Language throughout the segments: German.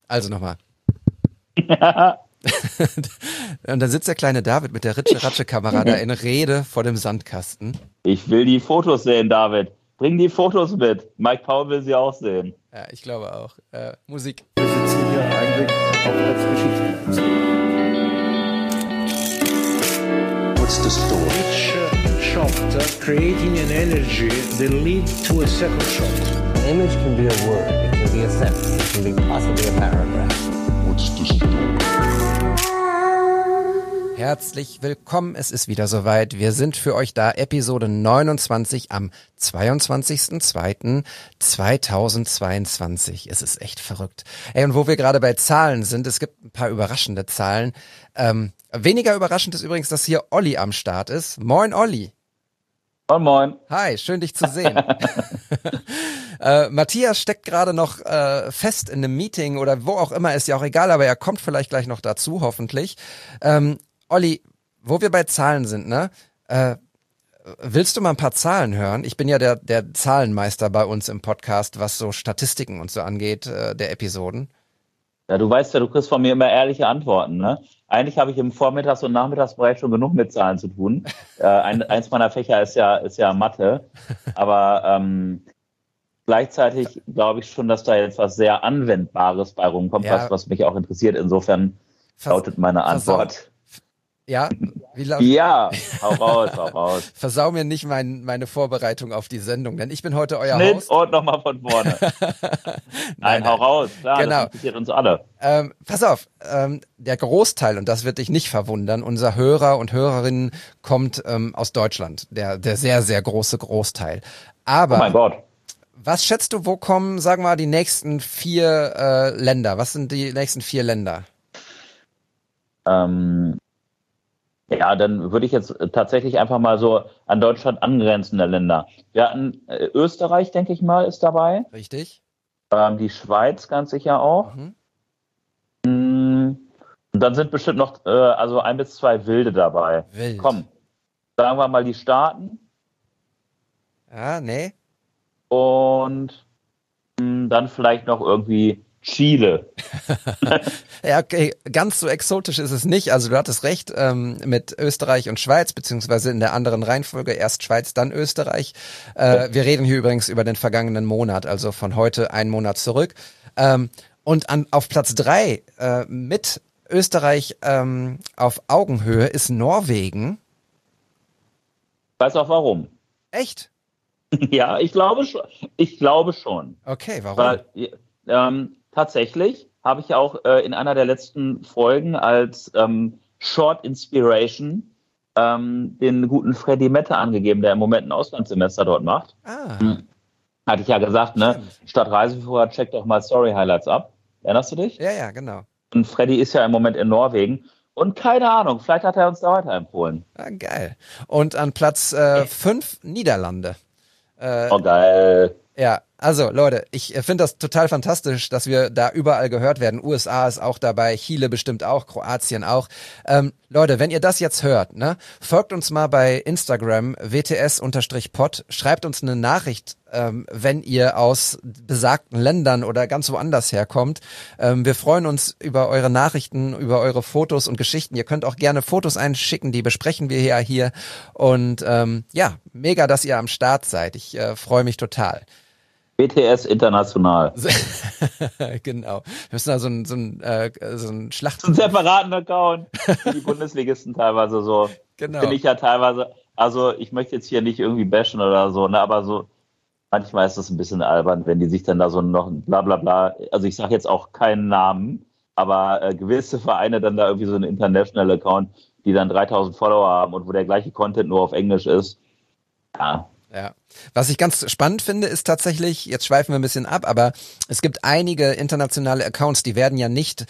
Also nochmal. Und dann sitzt der kleine David mit der Ritsche-Ratsche-Kamera da in Rede vor dem Sandkasten. Ich will die Fotos sehen, David. Bring die Fotos mit. Mike Paul will sie auch sehen. Ja, ich glaube auch. Musik. Wir sitzen hier eigentlich auf das Geschichtsmuseum. What's the story? Each shot creating an energy that leads to a second shot. An image can be a word, it can be a sentence, it can be possibly a paragraph. What's the story? Herzlich willkommen, es ist wieder soweit. Wir sind für euch da, Episode 29 am 22.02.2022. Es ist echt verrückt. Ey, und wo wir gerade bei Zahlen sind, es gibt ein paar überraschende Zahlen. Weniger überraschend ist übrigens, dass hier Olli am Start ist. Moin, Olli. Moin, moin. Hi, schön dich zu sehen. Matthias steckt gerade noch fest in einem Meeting oder wo auch immer, ist ja auch egal, aber er kommt vielleicht gleich noch dazu, hoffentlich. Olli, wo wir bei Zahlen sind, ne? Willst du mal ein paar Zahlen hören? Ich bin ja der Zahlenmeister bei uns im Podcast, was so Statistiken und so angeht, der Episoden. Ja, du weißt ja, du kriegst von mir immer ehrliche Antworten, ne? Eigentlich habe ich im Vormittags- und Nachmittagsbereich schon genug mit Zahlen zu tun. Eins meiner Fächer ist ja Mathe, aber gleichzeitig glaube ich schon, dass da jetzt was sehr Anwendbares bei rumkommt, Ja. was mich auch interessiert. Insofern lautet meine Antwort. Ja, wie lautet? Ja, hau raus. Versau mir nicht meine Vorbereitung auf die Sendung, denn ich bin heute euer Schnitt Host. und nochmal von vorne. Nein, hau raus. Klar, Genau. Das interessiert uns alle. Pass auf, der Großteil, und das wird dich nicht verwundern, unser Hörer und Hörerinnen kommt aus Deutschland, der sehr, sehr große Großteil. Aber Oh mein Gott. was schätzt du, wo kommen, sagen wir mal, die nächsten 4 Länder? Was sind die nächsten 4 Länder? Ja, dann würde ich jetzt tatsächlich einfach mal so an Deutschland angrenzende Länder. Wir hatten Österreich, denke ich mal, ist dabei. Richtig? Die Schweiz ganz sicher auch. Und dann sind bestimmt noch also 1 bis 2 Wilde dabei. Wild. Komm, sagen wir mal die Staaten Ja, nee. und dann vielleicht noch irgendwie Chile. Ja, okay, ganz so exotisch ist es nicht. Also du hattest recht, mit Österreich und Schweiz, beziehungsweise in der anderen Reihenfolge, erst Schweiz, dann Österreich. Wir reden hier übrigens über den vergangenen Monat, also von heute einen Monat zurück. Und auf Platz 3 mit Österreich auf Augenhöhe ist Norwegen. Weiß auch warum. Echt? Ja, ich glaube schon. Okay, warum? Weil tatsächlich habe ich ja auch in einer der letzten Folgen als Short Inspiration den guten Freddy Mette angegeben, der im Moment ein Auslandssemester dort macht. Hatte ich ja gesagt, ne? Stimmt. Statt Reiseführer check doch mal Story Highlights ab. Erinnerst du dich? Ja, genau. Und Freddy ist ja im Moment in Norwegen. Und keine Ahnung, vielleicht hat er uns da weiterempfohlen. Ah, geil. Und an Platz 5 Niederlande. Oh, geil. Ja, also Leute, ich finde das total fantastisch, dass wir da überall gehört werden. USA ist auch dabei, Chile bestimmt auch, Kroatien auch. Leute, wenn ihr das jetzt hört, ne, folgt uns mal bei Instagram wts_pod, schreibt uns eine Nachricht, wenn ihr aus besagten Ländern oder ganz woanders herkommt. Wir freuen uns über eure Nachrichten, über eure Fotos und Geschichten. Ihr könnt auch gerne Fotos einschicken, die besprechen wir ja hier. Und ja, mega, dass ihr am Start seid. Ich freue mich total. BTS international. Genau. Wir müssen da so ein Schlacht... Einen separaten Account. Wie die Bundesligisten teilweise so. Genau. Finde ich ja teilweise, also ich möchte jetzt hier nicht irgendwie bashen oder so, ne, aber so, manchmal ist das ein bisschen albern, wenn die sich dann da so noch bla bla bla, also ich sage jetzt auch keinen Namen, aber gewisse Vereine dann da irgendwie so einen International Account, die dann 3000 Follower haben und wo der gleiche Content nur auf Englisch ist. Ja. Ja. Was ich ganz spannend finde, ist tatsächlich, jetzt schweifen wir ein bisschen ab, aber es gibt einige internationale Accounts, die werden ja nicht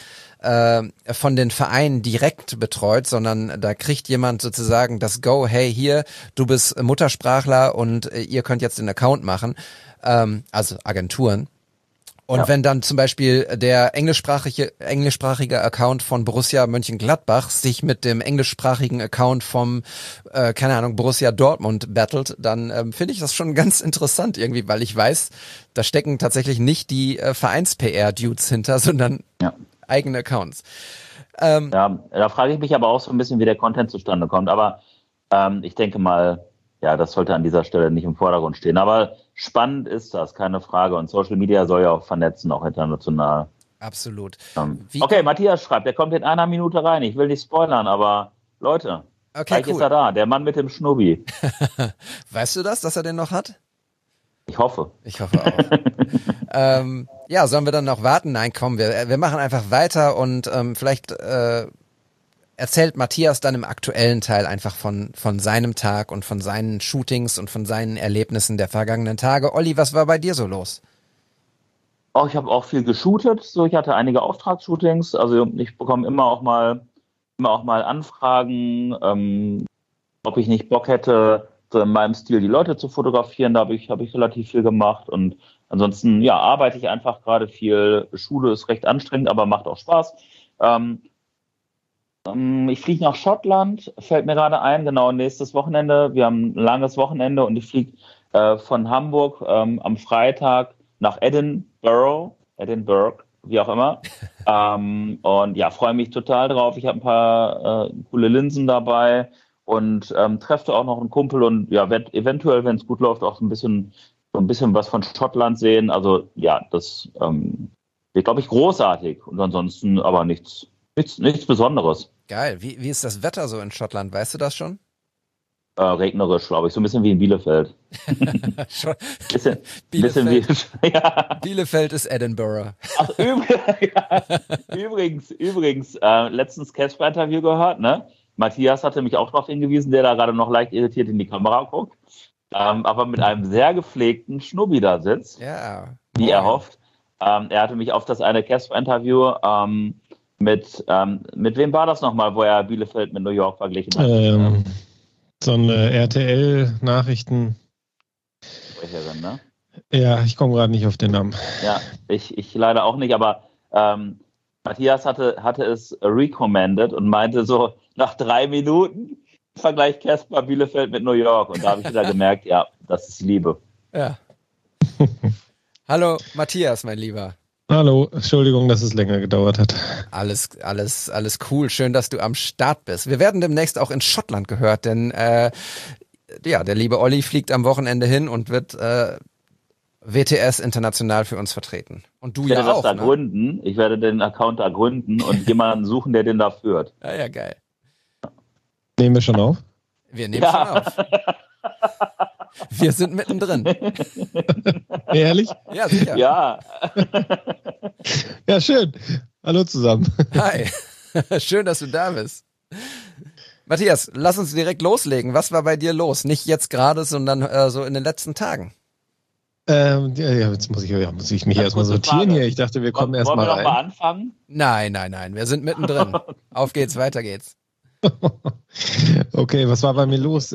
von den Vereinen direkt betreut, sondern da kriegt jemand sozusagen das Go, hey hier, du bist Muttersprachler und ihr könnt jetzt den Account machen, also Agenturen. Und wenn dann zum Beispiel der englischsprachige Account von Borussia Mönchengladbach sich mit dem englischsprachigen Account vom, keine Ahnung, Borussia Dortmund battelt, dann finde ich das schon ganz interessant irgendwie, weil ich weiß, da stecken tatsächlich nicht die Vereins-PR-Dudes hinter, sondern eigene Accounts. Ja, da frage ich mich aber auch so ein bisschen, wie der Content zustande kommt. Aber ich denke mal, ja, das sollte an dieser Stelle nicht im Vordergrund stehen. Aber spannend ist das, keine Frage. Und Social Media soll ja auch vernetzen, auch international. Absolut. Okay, Matthias schreibt, der kommt in einer Minute rein. Ich will nicht spoilern, aber Leute, gleich ist er da. Der Mann mit dem Schnubbi. Weißt du das, dass er den noch hat? Ich hoffe. Ich hoffe auch. Ja, sollen wir dann noch warten? Nein, komm, wir machen einfach weiter und vielleicht erzählt Matthias dann im aktuellen Teil einfach von seinem Tag und von seinen Shootings und von seinen Erlebnissen der vergangenen Tage. Olli, was war bei dir so los? Oh, ich habe auch viel geshootet. So, ich hatte einige Auftragsshootings. Also ich bekomme immer auch mal Anfragen, ob ich nicht Bock hätte, so in meinem Stil die Leute zu fotografieren. Da habe ich relativ viel gemacht. Und ansonsten, ja, arbeite ich einfach gerade viel. Schule ist recht anstrengend, aber macht auch Spaß. Ich fliege nach Schottland, fällt mir gerade ein, genau, nächstes Wochenende. Wir haben ein langes Wochenende und ich fliege von Hamburg am Freitag nach Edinburgh, wie auch immer. Und ja, freue mich total drauf. Ich habe ein paar coole Linsen dabei und treffe auch noch einen Kumpel und ja, werde eventuell, wenn es gut läuft, auch so ein bisschen was von Schottland sehen. Also ja, das wird, glaube ich, großartig. Und ansonsten aber nichts Besonderes. Geil. Wie ist das Wetter so in Schottland? Weißt du das schon? Regnerisch, glaube ich. So ein bisschen wie in Bielefeld. bisschen wie, ja. Bielefeld ist Edinburgh. Ach, übrigens, letztens Casper-Interview gehört, ne? Matthias hatte mich auch darauf hingewiesen, der da gerade noch leicht irritiert in die Kamera guckt, aber mit einem sehr gepflegten Schnubbi da sitzt, ja. Wie er hofft. Er hatte mich auf das eine Casper-Interview mit wem war das nochmal, wo er Bielefeld mit New York verglichen hat? So eine RTL-Nachrichten. Sprecherin, ne? Ja, ich komme gerade nicht auf den Namen. Ja, ich leider auch nicht, aber Matthias hatte es recommended und meinte so, nach 3 Minuten Vergleich Casper Bielefeld mit New York. Und da habe ich wieder gemerkt, ja, das ist Liebe. Ja. Hallo Matthias, mein Lieber. Hallo, Entschuldigung, dass es länger gedauert hat. Alles cool. Schön, dass du am Start bist. Wir werden demnächst auch in Schottland gehört, denn ja, der liebe Olli fliegt am Wochenende hin und wird WTS international für uns vertreten. Und du ja auch. Ich werde den Account da gründen und jemanden suchen, der den da führt. Ja, geil. Nehmen wir schon auf? Wir nehmen schon auf. Wir sind mittendrin. Ehrlich? Ja, sicher. Ja. Ja, schön. Hallo zusammen. Hi. Schön, dass du da bist. Matthias, lass uns direkt loslegen. Was war bei dir los? Nicht jetzt gerade, sondern so in den letzten Tagen. Ja, jetzt muss ich mich erstmal sortieren Frage. Hier. Ich dachte, wir kommen erstmal rein. Wollen wir noch mal anfangen? Nein. Wir sind mittendrin. Auf geht's, weiter geht's. Okay, was war bei mir los?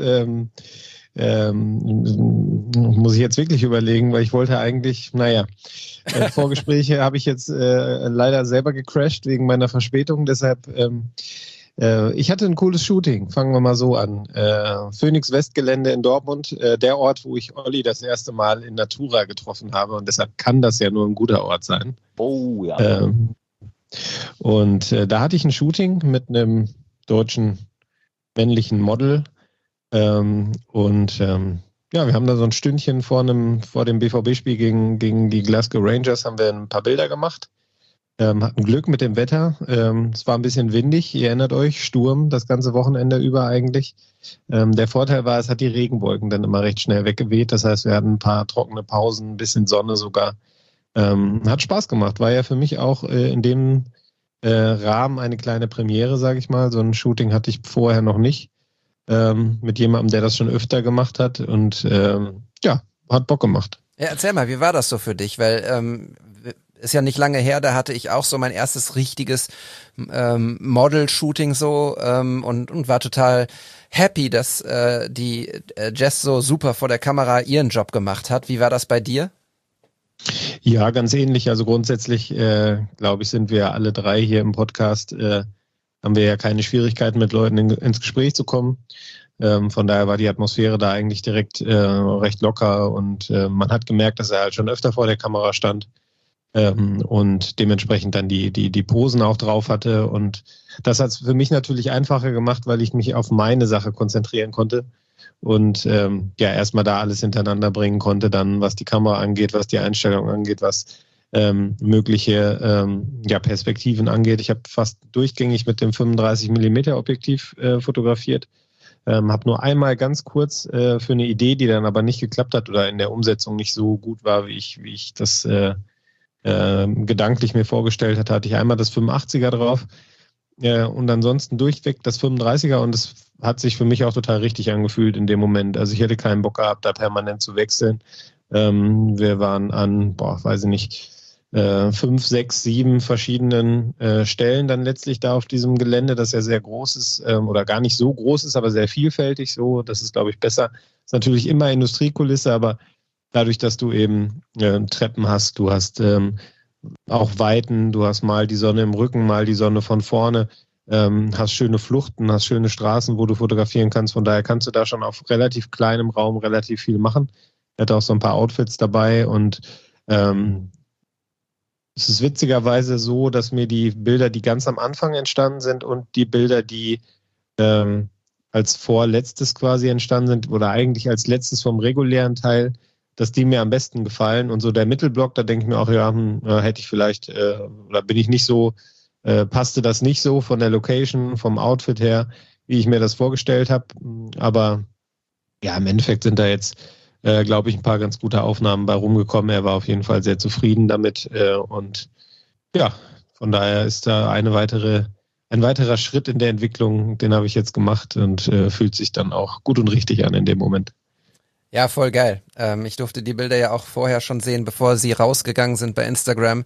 Muss ich jetzt wirklich überlegen, weil ich wollte eigentlich, Vorgespräche habe ich jetzt leider selber gecrashed wegen meiner Verspätung, deshalb ich hatte ein cooles Shooting, fangen wir mal so an. Phoenix Westgelände in Dortmund, der Ort, wo ich Olli das erste Mal in Natura getroffen habe und deshalb kann das ja nur ein guter Ort sein. Oh ja. Und da hatte ich ein Shooting mit einem deutschen männlichen Model. Wir haben da so ein Stündchen vor dem BVB-Spiel gegen die Glasgow Rangers haben wir ein paar Bilder gemacht. Hatten Glück mit dem Wetter. Es war ein bisschen windig, ihr erinnert euch, Sturm das ganze Wochenende über eigentlich. Der Vorteil war, es hat die Regenwolken dann immer recht schnell weggeweht. Das heißt, wir hatten ein paar trockene Pausen, ein bisschen Sonne sogar. Hat Spaß gemacht. War ja für mich auch in dem Rahmen eine kleine Premiere, sage ich mal. So ein Shooting hatte ich vorher noch nicht. Mit jemandem, der das schon öfter gemacht hat und hat Bock gemacht. Ja, erzähl mal, wie war das so für dich? Weil ist ja nicht lange her, da hatte ich auch so mein erstes richtiges Model-Shooting so und war total happy, dass die Jess so super vor der Kamera ihren Job gemacht hat. Wie war das bei dir? Ja, ganz ähnlich. Also grundsätzlich, glaube ich, sind wir alle drei hier im Podcast haben wir ja keine Schwierigkeiten, mit Leuten ins Gespräch zu kommen. Von daher war die Atmosphäre da eigentlich direkt recht locker und man hat gemerkt, dass er halt schon öfter vor der Kamera stand. und dementsprechend dann die Posen auch drauf hatte. Und das hat es für mich natürlich einfacher gemacht, weil ich mich auf meine Sache konzentrieren konnte und erstmal da alles hintereinander bringen konnte, dann was die Kamera angeht, was die Einstellung angeht, was mögliche Perspektiven angeht. Ich habe fast durchgängig mit dem 35mm Objektiv fotografiert. Habe nur einmal ganz kurz für eine Idee, die dann aber nicht geklappt hat oder in der Umsetzung nicht so gut war, wie ich das gedanklich mir vorgestellt hatte ich einmal das 85er drauf und ansonsten durchweg das 35er und das hat sich für mich auch total richtig angefühlt in dem Moment. Also ich hätte keinen Bock gehabt, da permanent zu wechseln. Wir waren an, 5, 6, 7 verschiedenen Stellen dann letztlich da auf diesem Gelände, das ja sehr groß ist oder gar nicht so groß ist, aber sehr vielfältig so. Das ist, glaube ich, besser. Ist natürlich immer Industriekulisse, aber dadurch, dass du eben Treppen hast, du hast auch Weiten, du hast mal die Sonne im Rücken, mal die Sonne von vorne, hast schöne Fluchten, hast schöne Straßen, wo du fotografieren kannst. Von daher kannst du da schon auf relativ kleinem Raum relativ viel machen. Er hatte auch so ein paar Outfits dabei und es ist witzigerweise so, dass mir die Bilder, die ganz am Anfang entstanden sind und die Bilder, die als vorletztes quasi entstanden sind oder eigentlich als letztes vom regulären Teil, dass die mir am besten gefallen. Und so der Mittelblock, da denke ich mir auch, hätte ich vielleicht, oder bin ich nicht so, passte das nicht so von der Location, vom Outfit her, wie ich mir das vorgestellt habe. Aber ja, im Endeffekt sind da jetzt, glaube ich, ein paar ganz gute Aufnahmen bei rumgekommen. Er war auf jeden Fall sehr zufrieden damit. Und ja, von daher ist da ein weiterer Schritt in der Entwicklung, den habe ich jetzt gemacht und fühlt sich dann auch gut und richtig an in dem Moment. Ja, voll geil. Ich durfte die Bilder ja auch vorher schon sehen, bevor sie rausgegangen sind bei Instagram.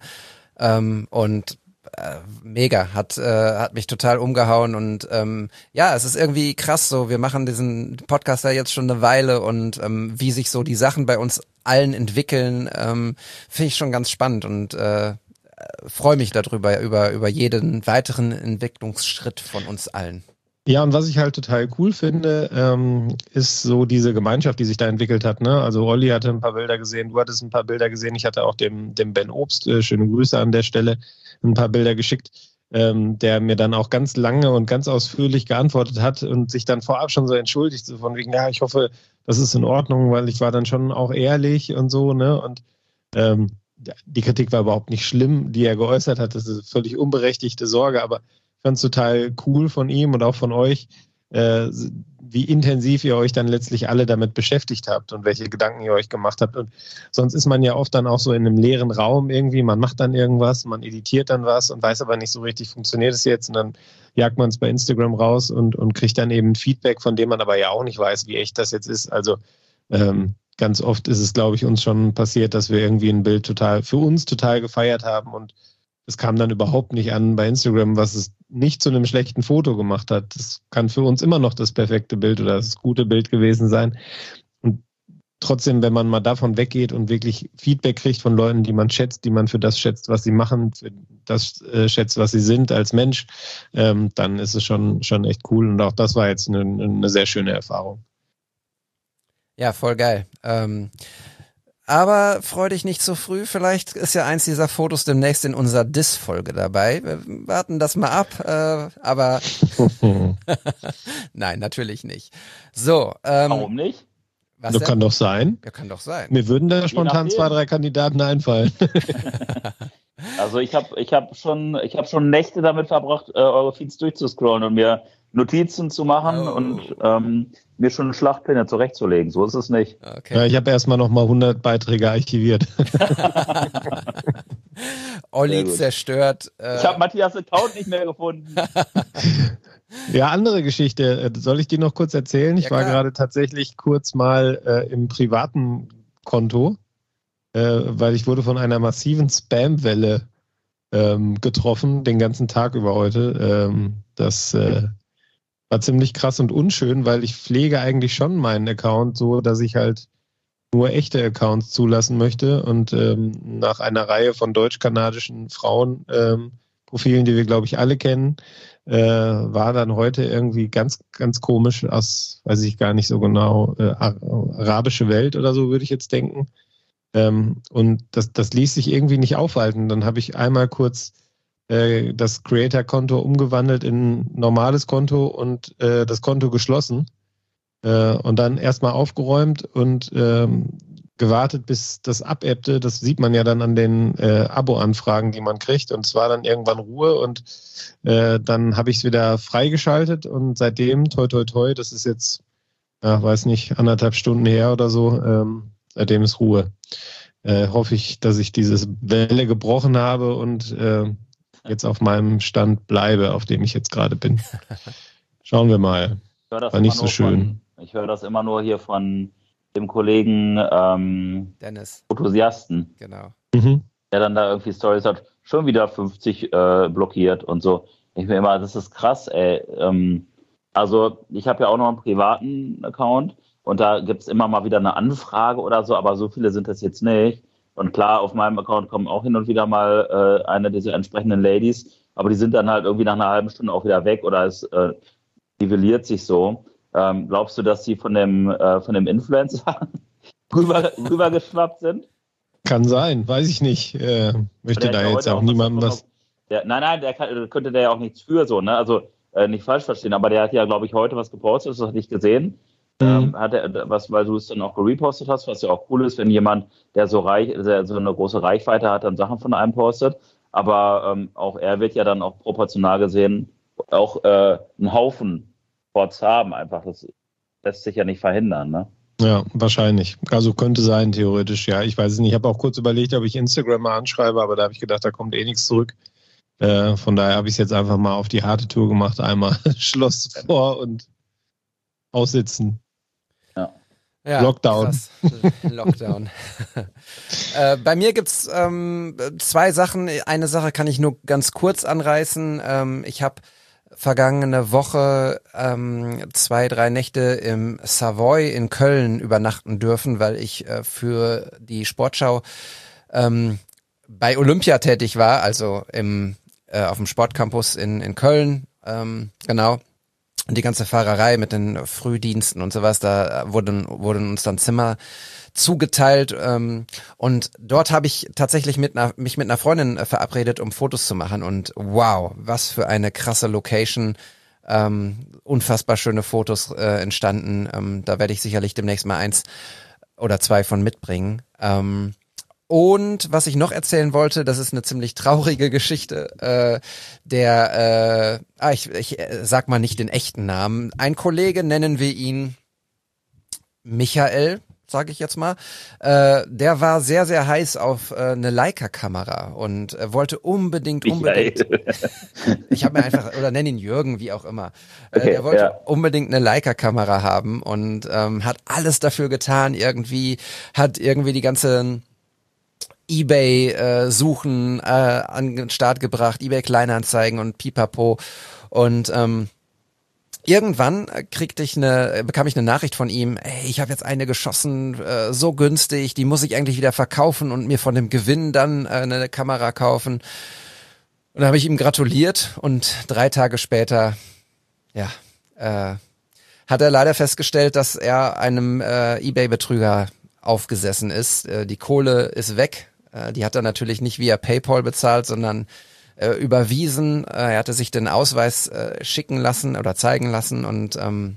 Und mega, hat mich total umgehauen und es ist irgendwie krass so, wir machen diesen Podcast ja jetzt schon eine Weile und wie sich so die Sachen bei uns allen entwickeln, finde ich schon ganz spannend und freue mich darüber, über jeden weiteren Entwicklungsschritt von uns allen. Ja, und was ich halt total cool finde, ist so diese Gemeinschaft, die sich da entwickelt hat. Ne? Also Olli hatte ein paar Bilder gesehen, du hattest ein paar Bilder gesehen, ich hatte auch dem Ben Obst, schöne Grüße an der Stelle, ein paar Bilder geschickt, der mir dann auch ganz lange und ganz ausführlich geantwortet hat und sich dann vorab schon so entschuldigt, so von wegen, ja, ich hoffe, das ist in Ordnung, weil ich war dann schon auch ehrlich und so, ne? Und die Kritik war überhaupt nicht schlimm, die er geäußert hat, das ist völlig unberechtigte Sorge, aber ich fand es total cool von ihm und auch von euch, wie intensiv ihr euch dann letztlich alle damit beschäftigt habt und welche Gedanken ihr euch gemacht habt. Und sonst ist man ja oft dann auch so in einem leeren Raum irgendwie, man macht dann irgendwas, man editiert dann was und weiß aber nicht so richtig, funktioniert es jetzt und dann jagt man es bei Instagram raus und kriegt dann eben Feedback, von dem man aber ja auch nicht weiß, wie echt das jetzt ist. Also ganz oft ist es, glaube ich, uns schon passiert, dass wir irgendwie ein Bild für uns total gefeiert haben und es kam dann überhaupt nicht an bei Instagram, was es nicht zu einem schlechten Foto gemacht hat. Das kann für uns immer noch das perfekte Bild oder das gute Bild gewesen sein. Und trotzdem, wenn man mal davon weggeht und wirklich Feedback kriegt von Leuten, die man schätzt, die man für das schätzt, was sie machen, für das schätzt, was sie sind als Mensch, dann ist es schon echt cool. Und auch das war jetzt eine sehr schöne Erfahrung. Ja, voll geil. Aber freu dich nicht zu früh, vielleicht ist ja eins dieser Fotos demnächst in unserer Diss-Folge dabei. Wir warten das mal ab, aber nein, natürlich nicht. So. Warum nicht? Was das kann doch sein. Ja, kann doch sein. Mir würden da spontan 2, 3 Kandidaten einfallen. Also ich hab schon Nächte damit verbracht, eure Feeds durchzuscrollen und mir Notizen zu machen und mir schon eine Schlachtpläne zurechtzulegen. So ist es nicht. Okay. Ja, ich habe erstmal nochmal 100 Beiträge archiviert. Olli zerstört. Ich habe Matthias' Account nicht mehr gefunden. Ja, andere Geschichte. Soll ich die noch kurz erzählen? Ich war gerade tatsächlich kurz mal im privaten Konto, weil ich wurde von einer massiven Spam-Welle getroffen, den ganzen Tag über heute. Das war ziemlich krass und unschön, weil ich pflege eigentlich schon meinen Account so, dass ich halt nur echte Accounts zulassen möchte und nach einer Reihe von deutsch-kanadischen Frauen-Profilen, die wir, glaube ich, alle kennen, war dann heute irgendwie ganz, ganz komisch aus, weiß ich gar nicht so genau, arabische Welt oder so, würde ich jetzt denken. Und das ließ sich irgendwie nicht aufhalten. Dann habe ich einmal kurz das Creator-Konto umgewandelt in ein normales Konto und das Konto geschlossen. Und dann erstmal aufgeräumt und gewartet, bis das abebbte. Das sieht man ja dann an den Abo-Anfragen, die man kriegt. Und es war dann irgendwann Ruhe und dann habe ich es wieder freigeschaltet und seitdem, toi toi toi, das ist jetzt, weiß nicht, 1,5 Stunden her oder so, seitdem ist Ruhe. Hoffe ich, dass ich diese Welle gebrochen habe und jetzt auf meinem Stand bleibe, auf dem ich jetzt gerade bin. Schauen wir mal. War nicht so schön. Ich höre das immer nur hier von dem Kollegen Dennis. Enthusiasten, Genau. der dann da irgendwie Stories hat, schon wieder 50 blockiert und so. Ich mir immer, das ist krass, ey. Also ich habe ja auch noch einen privaten Account und da gibt es immer mal wieder eine Anfrage oder so, aber so viele sind das jetzt nicht. Und klar, auf meinem Account kommen auch hin und wieder mal eine dieser entsprechenden Ladies, aber die sind dann halt irgendwie nach einer halben Stunde auch wieder weg oder es nivelliert sich so. Glaubst du, dass sie von dem Influencer rübergeschwappt sind? Kann sein, weiß ich nicht. Möchte da jetzt auch niemandem was... Nein, könnte der ja auch nichts für so, ne? Also nicht falsch verstehen, aber der hat ja, glaube ich, heute was gepostet, das hatte ich gesehen. Hat er was, weil du es dann auch gerepostet hast, was ja auch cool ist, wenn jemand, der so eine große Reichweite hat, dann Sachen von einem postet. Aber auch er wird ja dann auch proportional gesehen auch einen Haufen Bots haben, einfach. Das lässt sich ja nicht verhindern, ne? Ja, wahrscheinlich. Also könnte sein, theoretisch, ja. Ich weiß es nicht. Ich habe auch kurz überlegt, ob ich Instagram mal anschreibe, aber da habe ich gedacht, da kommt eh nichts zurück. Von daher habe ich es jetzt einfach mal auf die harte Tour gemacht. Einmal Schloss vor und aussitzen. Ja, Lockdown. Lockdown. Bei mir gibt's 2 Sachen. Eine Sache kann ich nur ganz kurz anreißen. Ich habe vergangene Woche 2, 3 Nächte im Savoy in Köln übernachten dürfen, weil ich für die Sportschau bei Olympia tätig war, also auf dem Sportcampus in Köln, genau. Und die ganze Fahrerei mit den Frühdiensten und sowas, da wurden uns dann Zimmer zugeteilt, und dort habe ich tatsächlich mich mit einer Freundin verabredet, um Fotos zu machen, und wow, was für eine krasse Location, unfassbar schöne Fotos entstanden, da werde ich sicherlich demnächst mal 1 oder 2 von mitbringen. Und was ich noch erzählen wollte, das ist eine ziemlich traurige Geschichte, ich sag mal nicht den echten Namen, ein Kollege, nennen wir ihn Michael, sage ich jetzt mal, der war sehr, sehr heiß auf eine Leica-Kamera und wollte unbedingt. Ich habe mir einfach, oder nenn ihn Jürgen, wie auch immer. Der wollte unbedingt eine Leica-Kamera haben und hat alles dafür getan, hat die ganzen eBay-Suchen an den Start gebracht, eBay-Kleinanzeigen und pipapo. Und irgendwann bekam ich eine Nachricht von ihm, ey, ich habe jetzt eine geschossen, so günstig, die muss ich eigentlich wieder verkaufen und mir von dem Gewinn dann eine Kamera kaufen. Und da habe ich ihm gratuliert und 3 Tage später, hat er leider festgestellt, dass er einem eBay-Betrüger aufgesessen ist. Die Kohle ist weg. Die hat er natürlich nicht via PayPal bezahlt, sondern überwiesen. Er hatte sich den Ausweis schicken lassen oder zeigen lassen und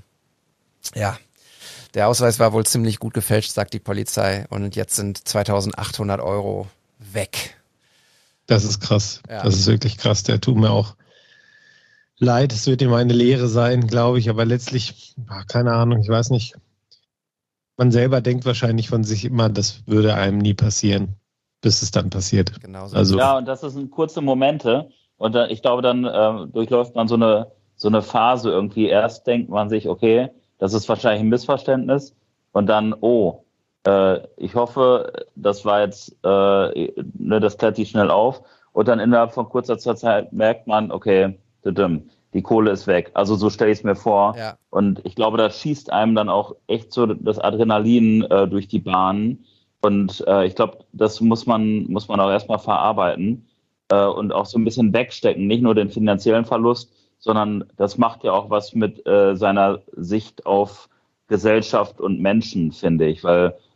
der Ausweis war wohl ziemlich gut gefälscht, sagt die Polizei, und jetzt sind 2.800 € weg. Das ist krass. Ja. Das ist wirklich krass. Der tut mir auch leid. Es wird ihm eine Lehre sein, glaube ich, aber letztlich, keine Ahnung, ich weiß nicht. Man selber denkt wahrscheinlich von sich immer, das würde einem nie passieren, bis es dann passiert. Genauso. Also, ja, und das sind kurze Momente. Und ich glaube, dann durchläuft man so eine Phase irgendwie. Erst denkt man sich, okay, das ist wahrscheinlich ein Missverständnis. Und dann, ich hoffe, das war jetzt, das klärt sich schnell auf. Und dann innerhalb von kurzer Zeit merkt man, okay, die Kohle ist weg. Also so stelle ich es mir vor. Ja. Und ich glaube, da schießt einem dann auch echt so das Adrenalin durch die Bahn. Und ich glaube, das muss man auch erstmal verarbeiten und auch so ein bisschen wegstecken. Nicht nur den finanziellen Verlust, sondern das macht ja auch was mit seiner Sicht auf Gesellschaft und Menschen, finde ich. Weil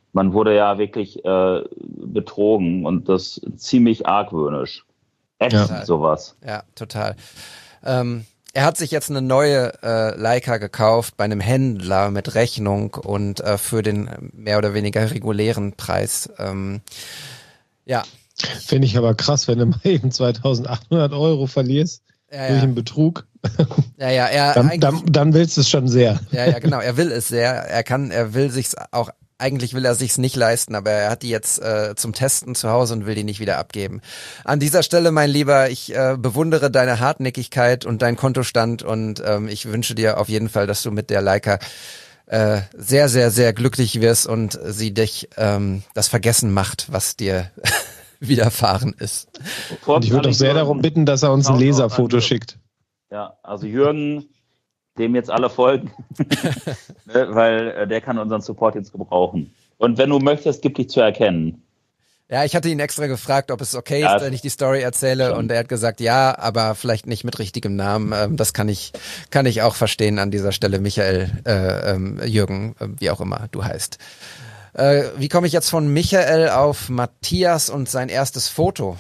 man wurde ja wirklich betrogen und das ziemlich argwöhnisch. Echt sowas. Ja, total. Er hat sich jetzt eine neue Leica gekauft bei einem Händler mit Rechnung und für den mehr oder weniger regulären Preis. Ja. Finde ich aber krass, wenn du mal eben 2.800 € verlierst durch einen Betrug. Ja, dann willst du es schon sehr. Ja, genau. Er will es sehr. Eigentlich will er sich's nicht leisten, aber er hat die jetzt zum Testen zu Hause und will die nicht wieder abgeben. An dieser Stelle, mein Lieber, ich bewundere deine Hartnäckigkeit und deinen Kontostand und ich wünsche dir auf jeden Fall, dass du mit der Leica sehr, sehr, sehr glücklich wirst und sie dich das Vergessen macht, was dir widerfahren ist. Und ich würde auch sehr darum bitten, dass er uns ein Laserfoto schickt. Ja, also Jürgen, dem jetzt alle folgen, ne, weil der kann unseren Support jetzt gebrauchen. Und wenn du möchtest, gib dich zu erkennen. Ja, ich hatte ihn extra gefragt, ob es okay ist, wenn ich die Story erzähle, und er hat gesagt, ja, aber vielleicht nicht mit richtigem Namen. Das kann ich auch verstehen an dieser Stelle, Michael, Jürgen, wie auch immer du heißt. Wie komme ich jetzt von Michael auf Matthias und sein erstes Foto?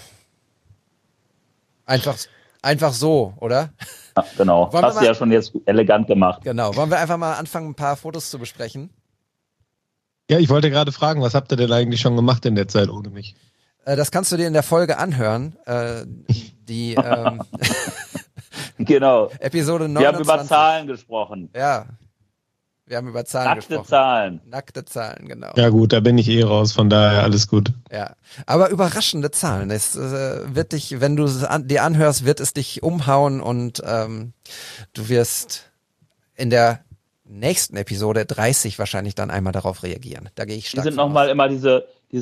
Einfach so, oder? Ja, genau. Hast du ja schon jetzt elegant gemacht. Genau. Wollen wir einfach mal anfangen, ein paar Fotos zu besprechen? Ja, ich wollte gerade fragen, was habt ihr denn eigentlich schon gemacht in der Zeit ohne mich? Das kannst du dir in der Folge anhören. Genau. Episode 29. Wir haben über Zahlen gesprochen. Ja. Wir haben über Zahlen gesprochen. Nackte Zahlen, genau. Ja gut, da bin ich raus, von daher alles gut. Ja, aber überraschende Zahlen. Es wird dich, wenn du es dir anhörst, wird es dich umhauen und du wirst in der nächsten Episode 30 wahrscheinlich dann einmal darauf reagieren. Da gehe ich stark. Die sind nochmal immer diese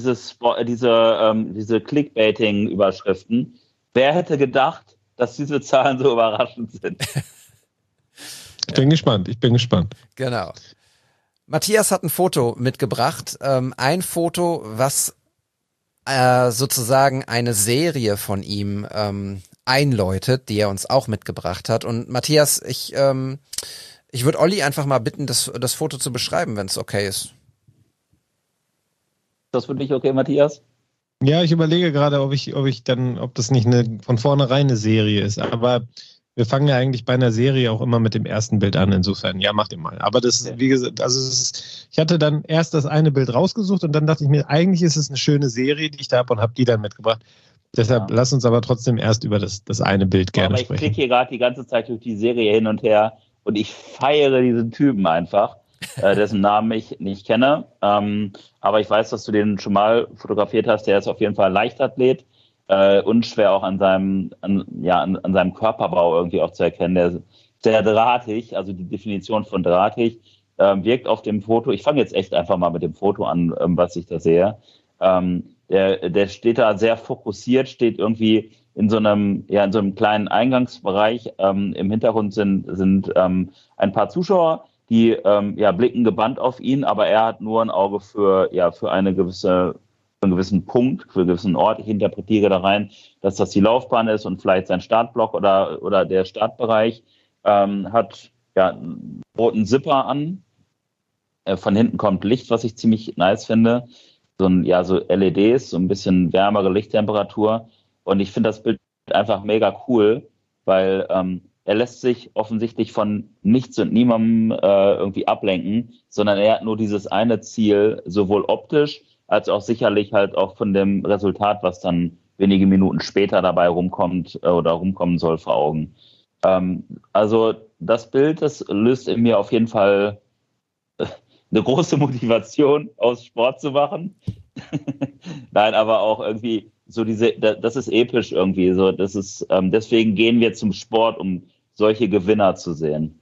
Clickbaiting-Überschriften. Wer hätte gedacht, dass diese Zahlen so überraschend sind? Ich bin gespannt. Genau. Matthias hat ein Foto mitgebracht. Ein Foto, was sozusagen eine Serie von ihm einläutet, die er uns auch mitgebracht hat. Und Matthias, ich würde Olli einfach mal bitten, das Foto zu beschreiben, wenn es okay ist. Das für dich okay, Matthias? Ja, ich überlege gerade, ob das nicht von vornherein eine Serie ist. Aber wir fangen ja eigentlich bei einer Serie auch immer mit dem ersten Bild an. Insofern, ja, mach den mal. Aber das ist, wie gesagt, ich hatte dann erst das eine Bild rausgesucht und dann dachte ich mir, eigentlich ist es eine schöne Serie, die ich da habe, und habe die dann mitgebracht. Deshalb lass uns aber trotzdem erst über das eine Bild gerne sprechen. Ich klicke hier gerade die ganze Zeit durch die Serie hin und her und ich feiere diesen Typen einfach, dessen Namen ich nicht kenne. Aber ich weiß, dass du den schon mal fotografiert hast. Der ist auf jeden Fall ein Leichtathlet. Unschwer auch an seinem Körperbau irgendwie auch zu erkennen. Der ist sehr drahtig, also die Definition von drahtig, wirkt auf dem Foto. Ich fange jetzt echt einfach mal mit dem Foto an, was ich da sehe. Der steht da sehr fokussiert, steht irgendwie in so einem kleinen Eingangsbereich. Im Hintergrund sind ein paar Zuschauer, die blicken gebannt auf ihn, aber er hat nur ein Auge für einen gewissen Punkt, für einen gewissen Ort. Ich interpretiere da rein, dass das die Laufbahn ist und vielleicht sein Startblock oder der Startbereich. Hat einen roten Zipper an. Von hinten kommt Licht, was ich ziemlich nice finde. So LEDs, so ein bisschen wärmere Lichttemperatur. Und ich finde das Bild einfach mega cool, weil er lässt sich offensichtlich von nichts und niemandem irgendwie ablenken, sondern er hat nur dieses eine Ziel, sowohl optisch als auch sicherlich halt auch von dem Resultat, was dann wenige Minuten später dabei rumkommt oder rumkommen soll, vor Augen. Also das Bild, das löst in mir auf jeden Fall eine große Motivation, aus Sport zu machen. Nein, aber auch irgendwie so das ist episch irgendwie. So, das ist, deswegen gehen wir zum Sport, um solche Gewinner zu sehen.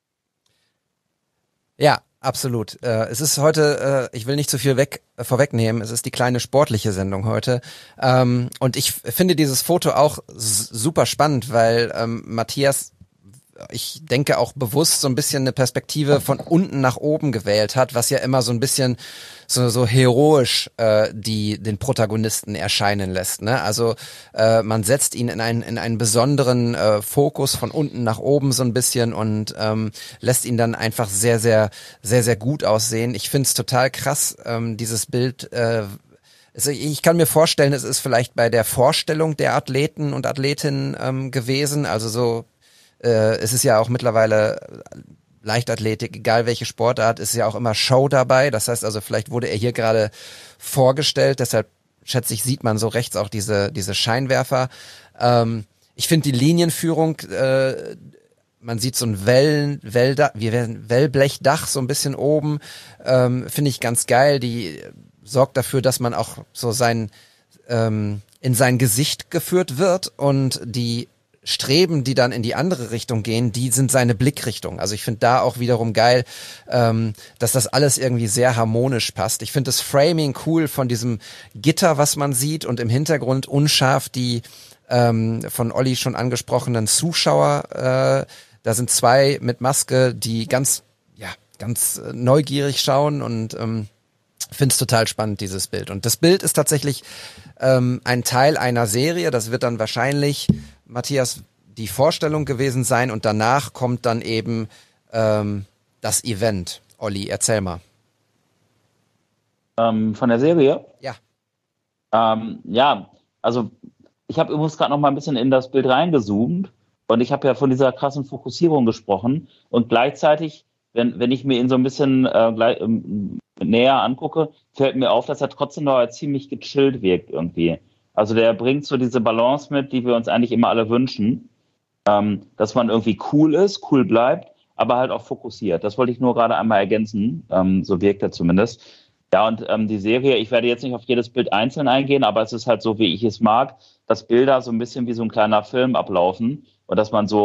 Ja, absolut. Es ist heute, ich will nicht zu viel vorwegnehmen, es ist die kleine sportliche Sendung heute. Und ich finde dieses Foto auch super spannend, weil Matthias ich denke auch bewusst so ein bisschen eine Perspektive von unten nach oben gewählt hat, was ja immer so ein bisschen so heroisch den Protagonisten erscheinen lässt. Ne? Also man setzt ihn in einen besonderen Fokus von unten nach oben so ein bisschen und lässt ihn dann einfach sehr, sehr, sehr, sehr gut aussehen. Ich finde es total krass, dieses Bild. Also ich kann mir vorstellen, es ist vielleicht bei der Vorstellung der Athleten und Athletinnen gewesen. Also so, es ist ja auch mittlerweile Leichtathletik, egal welche Sportart, ist ja auch immer Show dabei. Das heißt also, vielleicht wurde er hier gerade vorgestellt. Deshalb schätze ich, sieht man so rechts auch diese Scheinwerfer. Ich finde die Linienführung, man sieht so ein Wellblechdach so ein bisschen oben, finde ich ganz geil. Die sorgt dafür, dass man auch so in sein Gesicht geführt wird und die Streben, die dann in die andere Richtung gehen, die sind seine Blickrichtung. Also ich finde da auch wiederum geil, dass das alles irgendwie sehr harmonisch passt. Ich finde das Framing cool von diesem Gitter, was man sieht und im Hintergrund unscharf die von Olli schon angesprochenen Zuschauer. Da sind 2 mit Maske, die ganz neugierig schauen und finde es total spannend, dieses Bild. Und das Bild ist tatsächlich ein Teil einer Serie. Das wird dann wahrscheinlich, Matthias, die Vorstellung gewesen sein und danach kommt dann eben das Event. Olli, erzähl mal. Von der Serie? Ja. Ja, also ich habe übrigens gerade noch mal ein bisschen in das Bild reingezoomt und ich habe ja von dieser krassen Fokussierung gesprochen und gleichzeitig, wenn ich mir ihn so ein bisschen näher angucke, fällt mir auf, dass er trotzdem noch ziemlich gechillt wirkt irgendwie. Also der bringt so diese Balance mit, die wir uns eigentlich immer alle wünschen, dass man irgendwie cool ist, cool bleibt, aber halt auch fokussiert. Das wollte ich nur gerade einmal ergänzen, so wirkt er zumindest. Ja, und die Serie, ich werde jetzt nicht auf jedes Bild einzeln eingehen, aber es ist halt so, wie ich es mag, dass Bilder so ein bisschen wie so ein kleiner Film ablaufen und dass man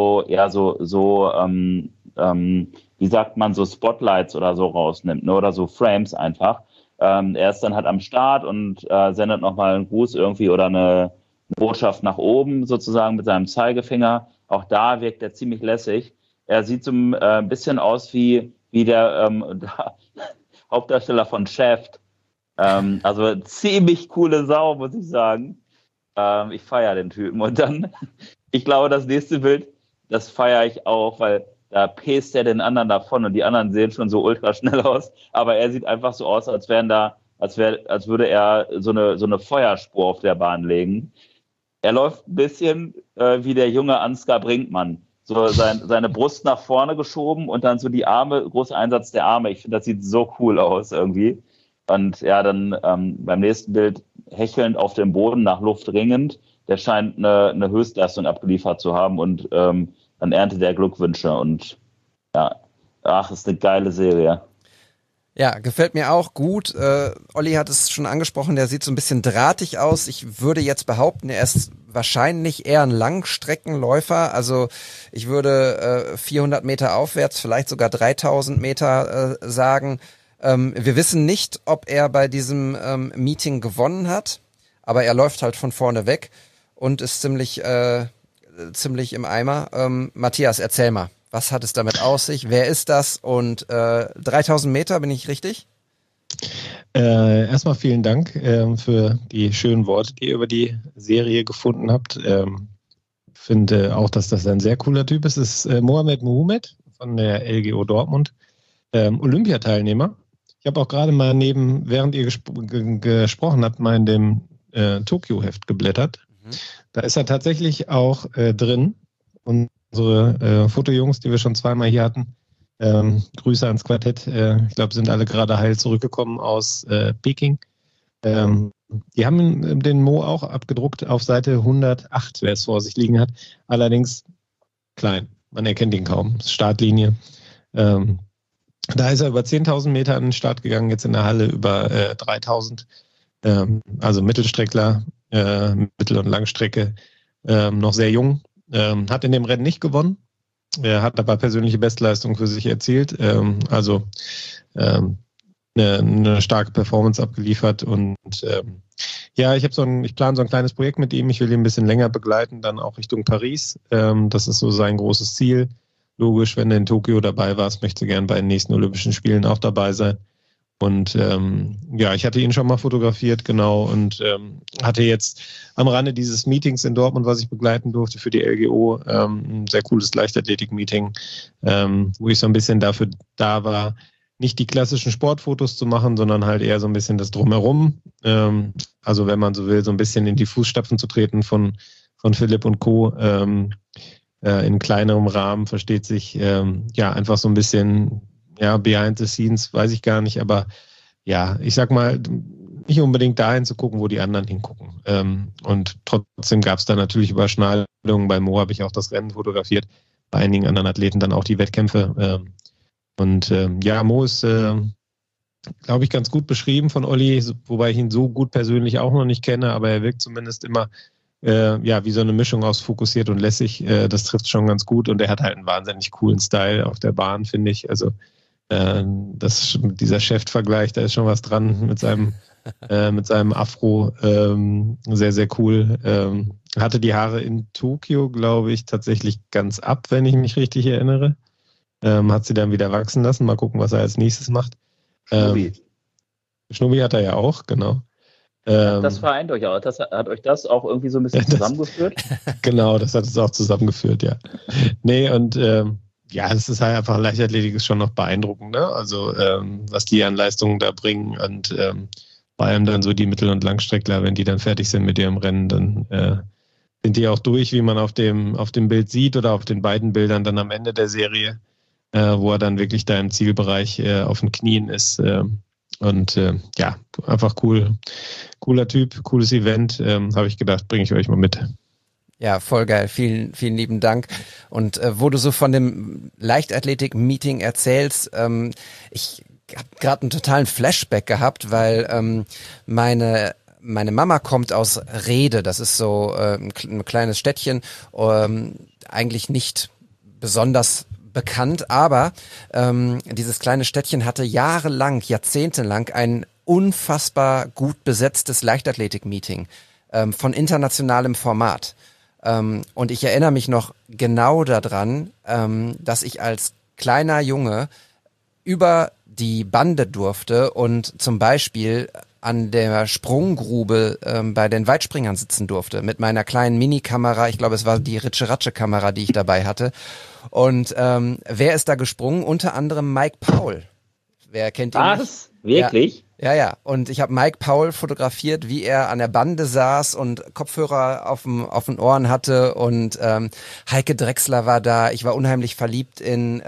wie sagt man, so Spotlights oder so rausnimmt, ne? Oder so Frames einfach. Er ist dann halt am Start und sendet nochmal einen Gruß irgendwie oder eine Botschaft nach oben sozusagen mit seinem Zeigefinger. Auch da wirkt er ziemlich lässig. Er sieht so ein bisschen aus wie der Hauptdarsteller von Shaft. Also ziemlich coole Sau, muss ich sagen. Ich feiere den Typen. Und dann, ich glaube, das nächste Bild, das feiere ich auch, weil da pest er den anderen davon und die anderen sehen schon so ultra schnell aus. Aber er sieht einfach so aus, als würde er so eine Feuerspur auf der Bahn legen. Er läuft ein bisschen wie der junge Ansgar Brinkmann. So seine Brust nach vorne geschoben und dann so die Arme, großer Einsatz der Arme. Ich finde, das sieht so cool aus irgendwie. Und ja, dann beim nächsten Bild hechelnd auf dem Boden, nach Luft ringend. Der scheint eine Höchstleistung abgeliefert zu haben und dann erntet er Glückwünsche und ja, ist eine geile Serie. Ja, gefällt mir auch gut. Olli hat es schon angesprochen, der sieht so ein bisschen drahtig aus. Ich würde jetzt behaupten, er ist wahrscheinlich eher ein Langstreckenläufer. Also ich würde 400 Meter aufwärts, vielleicht sogar 3000 Meter sagen. Wir wissen nicht, ob er bei diesem Meeting gewonnen hat, aber er läuft halt von vorne weg und ist ziemlich im Eimer. Matthias, erzähl mal, was hat es damit auf sich? Wer ist das? Und 3000 Meter, bin ich richtig? Erstmal vielen Dank für die schönen Worte, die ihr über die Serie gefunden habt. Finde auch, dass das ein sehr cooler Typ ist. Es ist Mohamed Mohamed von der LGO Dortmund, Olympiateilnehmer. Ich habe auch gerade mal während ihr gesprochen habt, mal in dem Tokio-Heft geblättert. Da ist er tatsächlich auch drin. Unsere Fotojungs, die wir schon zweimal hier hatten, Grüße ans Quartett. Ich glaube, sind alle gerade heil zurückgekommen aus Peking. Die haben den Mo auch abgedruckt auf Seite 108, wer es vor sich liegen hat. Allerdings klein. Man erkennt ihn kaum. Startlinie. Da ist er über 10.000 Meter an den Start gegangen, jetzt in der Halle über 3.000. Also Mittelstreckler, Mittel- und Langstrecke, noch sehr jung. Hat in dem Rennen nicht gewonnen. Er hat aber persönliche Bestleistung für sich erzielt. Also eine starke Performance abgeliefert. Und ja, ich plane so ein kleines Projekt mit ihm. Ich will ihn ein bisschen länger begleiten, dann auch Richtung Paris. Das ist so sein großes Ziel. logisch, wenn du in Tokio dabei warst, möchte gern bei den nächsten Olympischen Spielen auch dabei sein. Und ich hatte ihn schon mal fotografiert, genau, und hatte jetzt am Rande dieses Meetings in Dortmund, was ich begleiten durfte für die LGO, ein sehr cooles Leichtathletik-Meeting, wo ich so ein bisschen dafür da war, nicht die klassischen Sportfotos zu machen, sondern halt eher so ein bisschen das Drumherum. Also wenn man so will, so ein bisschen in die Fußstapfen zu treten von Philipp und Co. In kleinerem Rahmen, versteht sich, einfach so ein bisschen, behind the scenes, weiß ich gar nicht, aber ja, ich sag mal, nicht unbedingt dahin zu gucken, wo die anderen hingucken. Und trotzdem gab es da natürlich Überschneidungen. Bei Mo habe ich auch das Rennen fotografiert, bei einigen anderen Athleten dann auch die Wettkämpfe. Mo ist, glaube ich, ganz gut beschrieben von Olli, wobei ich ihn so gut persönlich auch noch nicht kenne, aber er wirkt zumindest immer wie so eine Mischung aus fokussiert und lässig. Das trifft schon ganz gut und er hat halt einen wahnsinnig coolen Style auf der Bahn, finde ich. Also dieser Chef-Vergleich, da ist schon was dran mit seinem Afro. Sehr, sehr cool. Hatte die Haare in Tokio, glaube ich, tatsächlich ganz ab, wenn ich mich richtig erinnere. Hat sie dann wieder wachsen lassen. Mal gucken, was er als nächstes macht. Schnubbi hat er ja auch, genau. Das vereint euch auch. Hat euch das auch irgendwie so ein bisschen zusammengeführt? Genau, das hat es auch zusammengeführt, ja. Nee, und es ist halt einfach, Leichtathletik ist schon noch beeindruckend, ne? Also was die an Leistungen da bringen und vor allem dann so die Mittel- und Langstreckler, wenn die dann fertig sind mit ihrem Rennen, dann sind die auch durch, wie man auf dem Bild sieht oder auf den beiden Bildern dann am Ende der Serie, wo er dann wirklich da im Zielbereich auf den Knien ist. Einfach cool. Cooler Typ, cooles Event. Habe ich gedacht, bringe ich euch mal mit. Ja, voll geil. Vielen, vielen lieben Dank. Und wo du so von dem Leichtathletik-Meeting erzählst, ich habe gerade einen totalen Flashback gehabt, weil meine Mama kommt aus Rhede. Das ist so ein kleines Städtchen, eigentlich nicht besonders bekannt, aber dieses kleine Städtchen hatte jahrzehntelang ein unfassbar gut besetztes Leichtathletik-Meeting von internationalem Format. Und ich erinnere mich noch genau daran, dass ich als kleiner Junge über die Bande durfte und zum Beispiel an der Sprunggrube bei den Weitspringern sitzen durfte mit meiner kleinen Minikamera. Ich glaube, es war die Ritsche-Ratsche-Kamera, die ich dabei hatte. Und wer ist da gesprungen? Unter anderem Mike Powell. Wer kennt ihn? Was? Wirklich? Ja. Und ich habe Mike Powell fotografiert, wie er an der Bande saß und Kopfhörer auf den Ohren hatte. Und Heike Drechsler war da. Ich war unheimlich verliebt in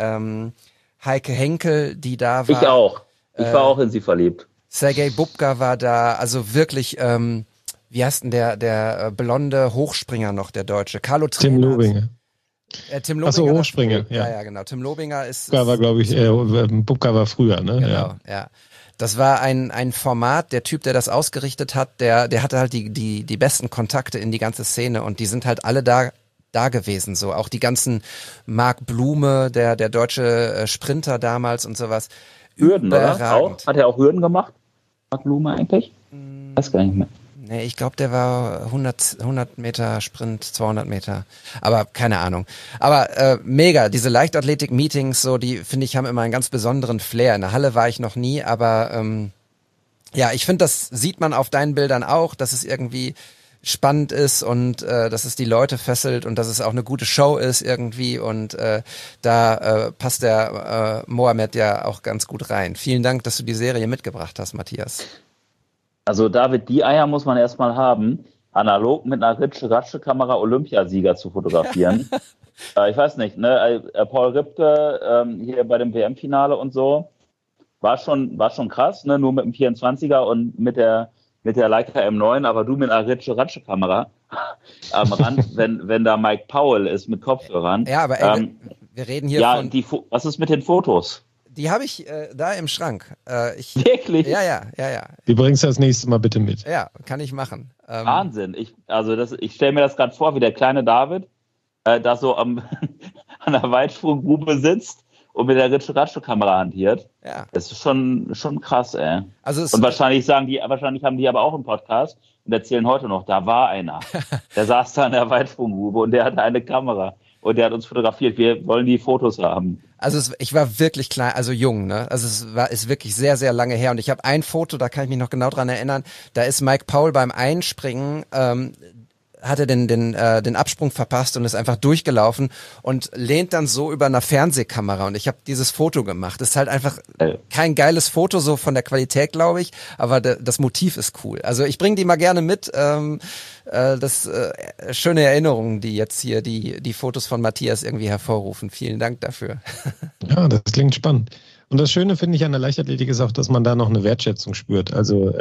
Heike Henkel, die da war. Ich auch. Ich war auch in sie verliebt. Sergei Bubka war da. Also wirklich, wie heißt denn der blonde Hochspringer noch, der Deutsche? Carlo Trainer. Tim Lobinger. Tim Lobinger. Achso, Hochspringer. Ja, genau. Tim Lobinger ist... Bubka war, glaube ich, Bubka war früher, ne? Genau, ja. Das war ein Format, der Typ, der das ausgerichtet hat, der hatte halt die besten Kontakte in die ganze Szene und die sind halt alle da gewesen, so. Auch die ganzen Marc Blume, der deutsche Sprinter damals und sowas. Hürden, oder? Auch? Hat er auch Hürden gemacht? Marc Blume eigentlich? Weiß gar nicht mehr. Nee, ich glaube, der war 100 Meter Sprint, 200 Meter. Aber keine Ahnung. Aber mega, diese Leichtathletik-Meetings, so, die, finde ich, haben immer einen ganz besonderen Flair. In der Halle war ich noch nie, aber ich finde, das sieht man auf deinen Bildern auch, dass es irgendwie spannend ist und dass es die Leute fesselt und dass es auch eine gute Show ist irgendwie und da passt der Mohamed ja auch ganz gut rein. Vielen Dank, dass du die Serie mitgebracht hast, Matthias. Also David, die Eier muss man erstmal haben, analog mit einer Ritsche-Ratsche-Kamera Olympiasieger zu fotografieren. Ich weiß nicht, ne? Paul Ripke hier bei dem WM-Finale und so, war schon krass, ne? Nur mit dem 24er und mit der Leica M9, aber du mit einer Ritsche-Ratsche-Kamera am Rand, wenn da Mike Powell ist mit Kopfhörern. Ja, aber ey, wir reden hier von... was ist mit den Fotos? Die habe ich da im Schrank. Wirklich? Ja. Die bringst du das nächste Mal bitte mit. Ja, kann ich machen. Wahnsinn. Ich stelle mir das gerade vor, wie der kleine David da so an der Weitsprunggrube sitzt und mit der Ritsche-Ratsche-Kamera hantiert. Ja. Das ist schon krass, ey. Also und wahrscheinlich haben die aber auch einen Podcast und erzählen heute noch, da war einer. Der saß da an der Weitsprunggrube und der hatte eine Kamera. und der hat uns fotografiert. Wir wollen die Fotos haben. Also ich war wirklich klein, also jung, ne? Also ist wirklich sehr, sehr lange her. Und ich habe ein Foto, da kann ich mich noch genau dran erinnern, da ist Mike Powell beim Einspringen, hat er den Absprung verpasst und ist einfach durchgelaufen und lehnt dann so über einer Fernsehkamera und ich habe dieses Foto gemacht. Das ist halt einfach kein geiles Foto so von der Qualität, glaube ich, aber das Motiv ist cool. Also ich bringe die mal gerne mit. Schöne Erinnerungen, die jetzt hier die Fotos von Matthias irgendwie hervorrufen. Vielen Dank dafür. Ja, das klingt spannend. Und das Schöne finde ich an der Leichtathletik ist auch, dass man da noch eine Wertschätzung spürt. Also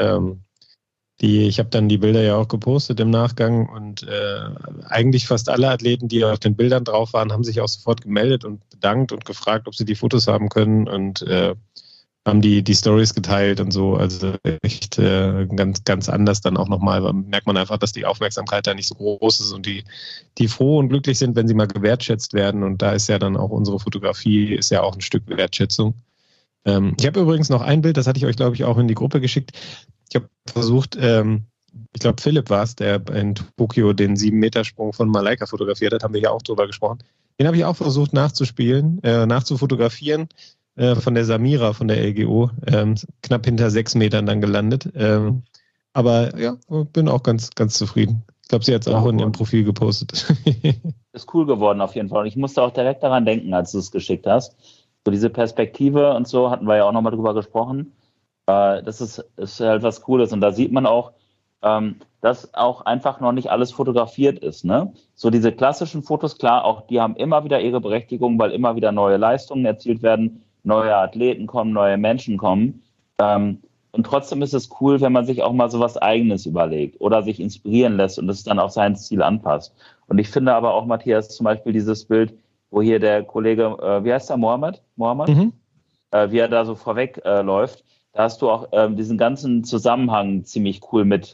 ich habe dann die Bilder ja auch gepostet im Nachgang und eigentlich fast alle Athleten, die auf den Bildern drauf waren, haben sich auch sofort gemeldet und bedankt und gefragt, ob sie die Fotos haben können und haben die Stories geteilt und so. Also echt ganz, ganz anders dann auch nochmal. Merkt man einfach, dass die Aufmerksamkeit da nicht so groß ist und die froh und glücklich sind, wenn sie mal gewertschätzt werden. Und da ist ja dann auch unsere Fotografie, ist ja auch ein Stück Wertschätzung. Ich habe übrigens noch ein Bild, das hatte ich euch, glaube ich, auch in die Gruppe geschickt. Ich habe versucht, ich glaube Philipp war es, der in Tokio den 7-Meter-Sprung von Malaika fotografiert hat, haben wir ja auch drüber gesprochen. Den habe ich auch versucht nachzufotografieren, von der Samira von der LGO, knapp hinter 6 Metern dann gelandet. Aber ja, bin auch ganz, ganz zufrieden. Ich glaube, sie hat es auch in ihrem Profil gepostet. Ist cool geworden auf jeden Fall. Und ich musste auch direkt daran denken, als du es geschickt hast. So diese Perspektive und so, hatten wir ja auch nochmal drüber gesprochen. Das ist halt was Cooles. Und da sieht man auch, dass auch einfach noch nicht alles fotografiert ist. Ne? So diese klassischen Fotos, klar, auch die haben immer wieder ihre Berechtigung, weil immer wieder neue Leistungen erzielt werden, neue Athleten kommen, neue Menschen kommen. Und trotzdem ist es cool, wenn man sich auch mal so was Eigenes überlegt oder sich inspirieren lässt und es dann auf sein Ziel anpasst. Und ich finde aber auch, Matthias, zum Beispiel dieses Bild, wo hier der Kollege, wie heißt der, Mohammed? Wie er da so vorweg läuft, da hast du auch diesen ganzen Zusammenhang ziemlich cool mit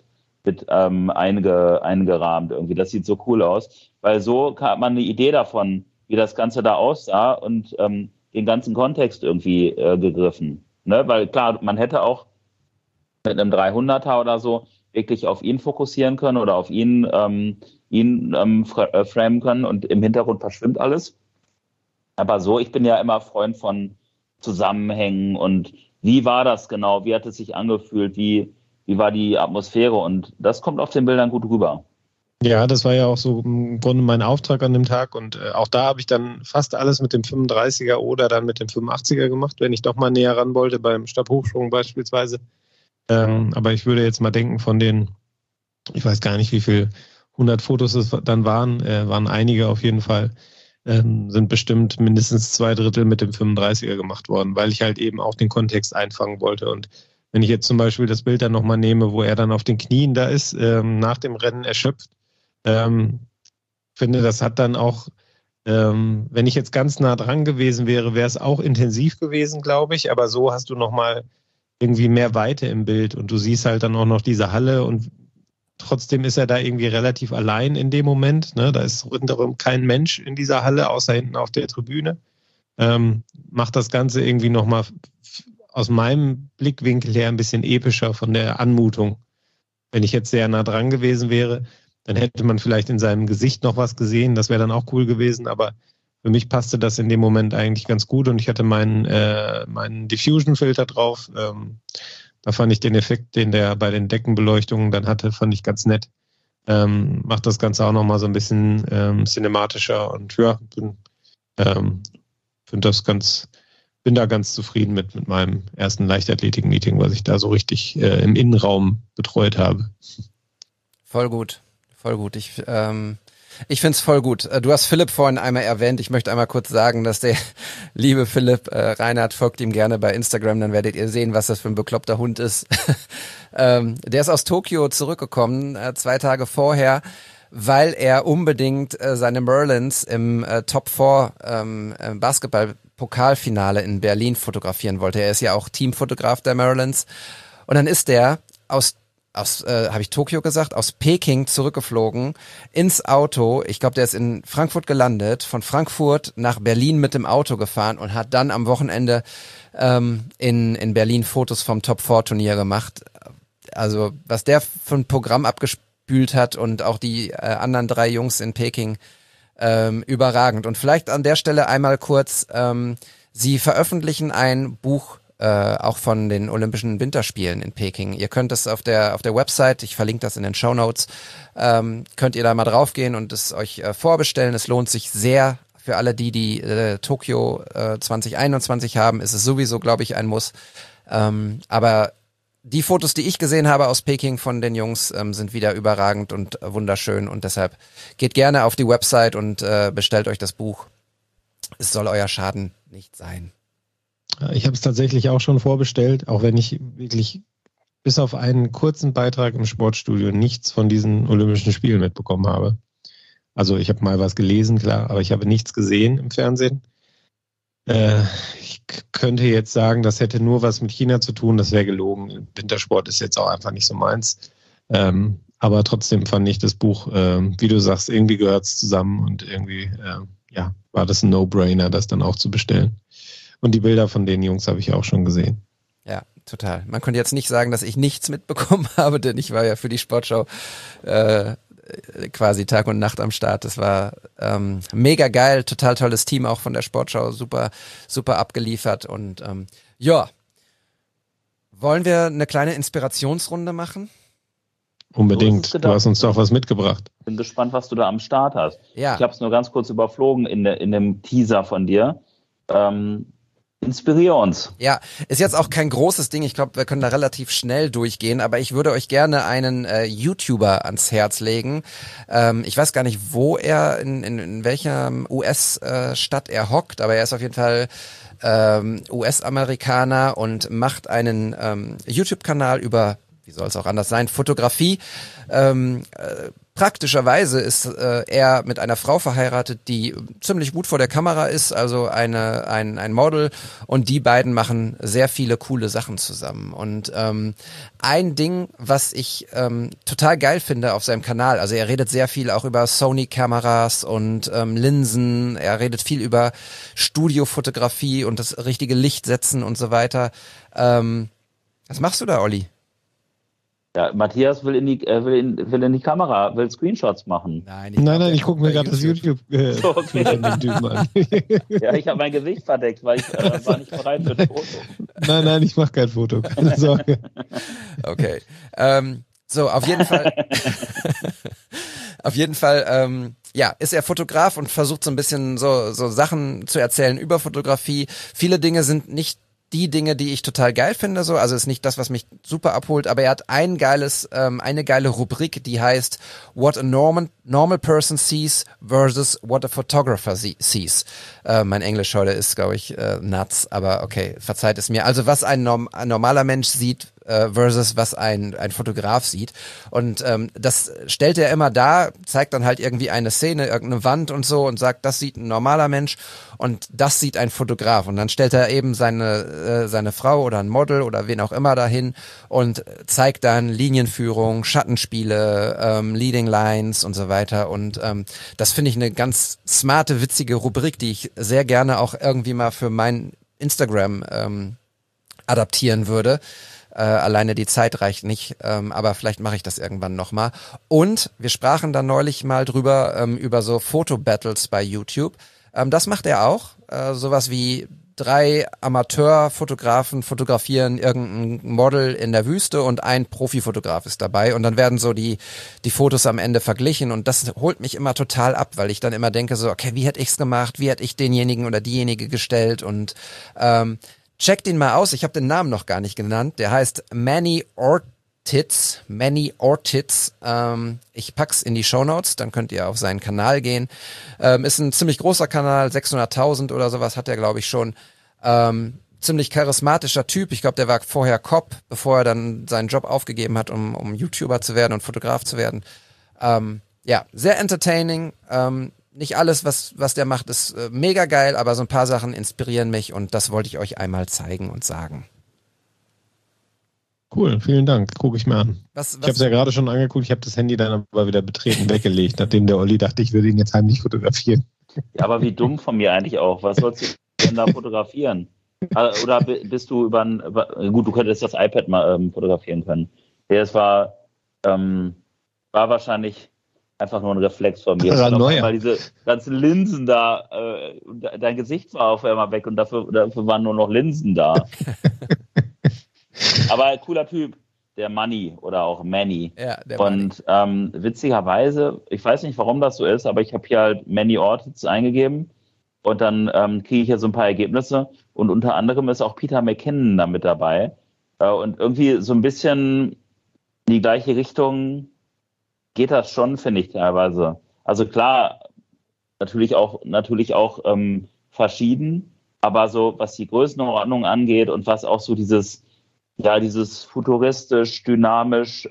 eingerahmt irgendwie. Das sieht so cool aus, weil so hat man eine Idee davon, wie das Ganze da aussah und den ganzen Kontext irgendwie gegriffen. Ne? Weil klar, man hätte auch mit einem 300er oder so wirklich auf ihn fokussieren können oder auf ihn framen können und im Hintergrund verschwimmt alles. Aber so, ich bin ja immer Freund von Zusammenhängen und wie war das genau, wie hat es sich angefühlt, wie war die Atmosphäre und das kommt auf den Bildern gut rüber. Ja, das war ja auch so im Grunde mein Auftrag an dem Tag und auch da habe ich dann fast alles mit dem 35er oder dann mit dem 85er gemacht, wenn ich doch mal näher ran wollte, beim Stabhochsprung beispielsweise. Aber ich würde jetzt mal denken von den, ich weiß gar nicht, wie viel 100 Fotos es dann waren einige auf jeden Fall, sind bestimmt mindestens 2/3 mit dem 35er gemacht worden, weil ich halt eben auch den Kontext einfangen wollte. Und wenn ich jetzt zum Beispiel das Bild dann nochmal nehme, wo er dann auf den Knien da ist, nach dem Rennen erschöpft, finde, das hat dann auch, wenn ich jetzt ganz nah dran gewesen wäre, wäre es auch intensiv gewesen, glaube ich, aber so hast du nochmal irgendwie mehr Weite im Bild und du siehst halt dann auch noch diese Halle und trotzdem ist er da irgendwie relativ allein in dem Moment, ne? Da ist rundherum kein Mensch in dieser Halle, außer hinten auf der Tribüne. Macht das Ganze irgendwie nochmal aus meinem Blickwinkel her ein bisschen epischer von der Anmutung. Wenn ich jetzt sehr nah dran gewesen wäre, dann hätte man vielleicht in seinem Gesicht noch was gesehen, das wäre dann auch cool gewesen, aber für mich passte das in dem Moment eigentlich ganz gut und ich hatte meinen Diffusion-Filter drauf. Da fand ich den Effekt, den der bei den Deckenbeleuchtungen dann hatte, fand ich ganz nett. Macht das Ganze auch nochmal so ein bisschen cinematischer und ja, bin da ganz zufrieden mit meinem ersten Leichtathletik-Meeting, was ich da so richtig im Innenraum betreut habe. Voll gut. Ich finde es voll gut. Du hast Philipp vorhin einmal erwähnt. Ich möchte einmal kurz sagen, dass der liebe Philipp Reinhardt, folgt ihm gerne bei Instagram, dann werdet ihr sehen, was das für ein bekloppter Hund ist. Der ist aus Tokio zurückgekommen, 2 Tage vorher, weil er unbedingt seine Merlins im Top 4 Basketball-Pokalfinale in Berlin fotografieren wollte. Er ist ja auch Teamfotograf der Merlins. Und dann ist der habe ich Tokio gesagt, aus Peking zurückgeflogen, ins Auto. Ich glaube, der ist in Frankfurt gelandet, von Frankfurt nach Berlin mit dem Auto gefahren und hat dann am Wochenende in Berlin Fotos vom Top-4-Turnier gemacht. Also was der für ein Programm abgespült hat und auch die anderen 3 Jungs in Peking, überragend. Und vielleicht an der Stelle einmal kurz, Sie veröffentlichen ein Buch auch von den Olympischen Winterspielen in Peking. Ihr könnt es auf der Website, ich verlinke das in den Shownotes, könnt ihr da mal draufgehen und es euch vorbestellen. Es lohnt sich sehr. Für alle, die Tokio 2021 haben, ist es sowieso, glaube ich, ein Muss. Aber die Fotos, die ich gesehen habe aus Peking von den Jungs, sind wieder überragend und wunderschön. Und deshalb geht gerne auf die Website und bestellt euch das Buch. Es soll euer Schaden nicht sein. Ich habe es tatsächlich auch schon vorbestellt, auch wenn ich wirklich bis auf einen kurzen Beitrag im Sportstudio nichts von diesen Olympischen Spielen mitbekommen habe. Also ich habe mal was gelesen, klar, aber ich habe nichts gesehen im Fernsehen. Ich könnte jetzt sagen, das hätte nur was mit China zu tun, das wäre gelogen. Wintersport ist jetzt auch einfach nicht so meins. Aber trotzdem fand ich das Buch, wie du sagst, irgendwie gehört es zusammen und irgendwie war das ein No-Brainer, das dann auch zu bestellen. Und die Bilder von den Jungs habe ich auch schon gesehen. Ja, total. Man könnte jetzt nicht sagen, dass ich nichts mitbekommen habe, denn ich war ja für die Sportschau quasi Tag und Nacht am Start. Das war mega geil, total tolles Team auch von der Sportschau, super, super abgeliefert und wollen wir eine kleine Inspirationsrunde machen? Unbedingt, du hast uns doch was mitgebracht. Bin gespannt, was du da am Start hast. Ja. Ich habe es nur ganz kurz überflogen in dem Teaser von dir. Inspirier uns. Ja, ist jetzt auch kein großes Ding. Ich glaube, wir können da relativ schnell durchgehen, aber ich würde euch gerne einen YouTuber ans Herz legen. Ich weiß gar nicht, wo er, in welcher US-Stadt er hockt, aber er ist auf jeden Fall US-Amerikaner und macht einen YouTube-Kanal über, wie soll es auch anders sein, Fotografie. Praktischerweise ist er mit einer Frau verheiratet, die ziemlich gut vor der Kamera ist, also ein Model, und die beiden machen sehr viele coole Sachen zusammen. Und ein Ding, was ich total geil finde auf seinem Kanal, also er redet sehr viel auch über Sony-Kameras und Linsen, er redet viel über Studiofotografie und das richtige Licht setzen und so weiter. Was machst du da, Olli? Ja, Matthias will in die Kamera, will Screenshots machen. Nein, ich gucke mir gerade das YouTube okay. an. Ja, ich habe mein Gesicht verdeckt, weil ich war nicht bereit für ein Foto. Nein, ich mache kein Foto, keine Sorge. Okay. So, auf jeden Fall. Ist er Fotograf und versucht so ein bisschen so Sachen zu erzählen über Fotografie. Viele Dinge sind nicht die Dinge, die ich total geil finde, so, also ist nicht das, was mich super abholt, aber er hat eine geile Rubrik, die heißt What a normal person sees versus what a photographer sees. Mein Englisch heute ist, glaube ich, nuts, aber okay, verzeiht es mir. Also was ein normaler Mensch sieht versus was ein Fotograf sieht. Und das stellt er immer dar, zeigt dann halt irgendwie eine Szene, irgendeine Wand und so und sagt, das sieht ein normaler Mensch und das sieht ein Fotograf. Und dann stellt er eben seine Frau oder ein Model oder wen auch immer dahin und zeigt dann Linienführung, Schattenspiele, Leading Lines und so weiter. Und das finde ich eine ganz smarte, witzige Rubrik, die ich sehr gerne auch irgendwie mal für mein Instagram adaptieren würde. Alleine die Zeit reicht nicht, aber vielleicht mache ich das irgendwann nochmal. Und wir sprachen da neulich mal drüber, über so Fotobattles bei YouTube. Das macht er auch. Sowas wie 3 Amateurfotografen fotografieren irgendein Model in der Wüste und ein Profifotograf ist dabei. Und dann werden so die Fotos am Ende verglichen. Und das holt mich immer total ab, weil ich dann immer denke so, okay, wie hätte ich's gemacht? Wie hätte ich denjenigen oder diejenige gestellt? Und checkt ihn mal aus, ich habe den Namen noch gar nicht genannt. Der heißt Manny Ortiz. Ich pack's in die Shownotes, dann könnt ihr auf seinen Kanal gehen. Ist ein ziemlich großer Kanal, 600.000 oder sowas hat er, glaube ich, schon. Ziemlich charismatischer Typ. Ich glaube, der war vorher Cop, bevor er dann seinen Job aufgegeben hat, um YouTuber zu werden und Fotograf zu werden. Sehr entertaining. Nicht alles, was der macht, ist mega geil, aber so ein paar Sachen inspirieren mich und das wollte ich euch einmal zeigen und sagen. Cool, vielen Dank. Gucke ich mir an. Ich habe es ja gerade schon angeguckt, ich habe das Handy dann aber wieder betreten weggelegt, nachdem der Olli dachte, ich würde ihn jetzt heimlich fotografieren. Ja, aber wie dumm von mir eigentlich auch. Was sollst du denn da fotografieren? Oder bist du gut, du könntest das iPad mal fotografieren können. Das war wahrscheinlich einfach nur ein Reflex von mir. Paranoia. Weil diese ganzen Linsen da, dein Gesicht war auf einmal weg und dafür waren nur noch Linsen da. Aber cooler Typ, der Manny oder auch Manny. Ja, der und witzigerweise, ich weiß nicht, warum das so ist, aber ich habe hier halt Manny Ortiz eingegeben und dann kriege ich hier so ein paar Ergebnisse und unter anderem ist auch Peter McKinnon da mit dabei. Und irgendwie so ein bisschen in die gleiche Richtung geht das schon, finde ich teilweise. Also klar, natürlich auch verschieden, aber so was die Größenordnung angeht und was auch so dieses futuristisch, dynamisch,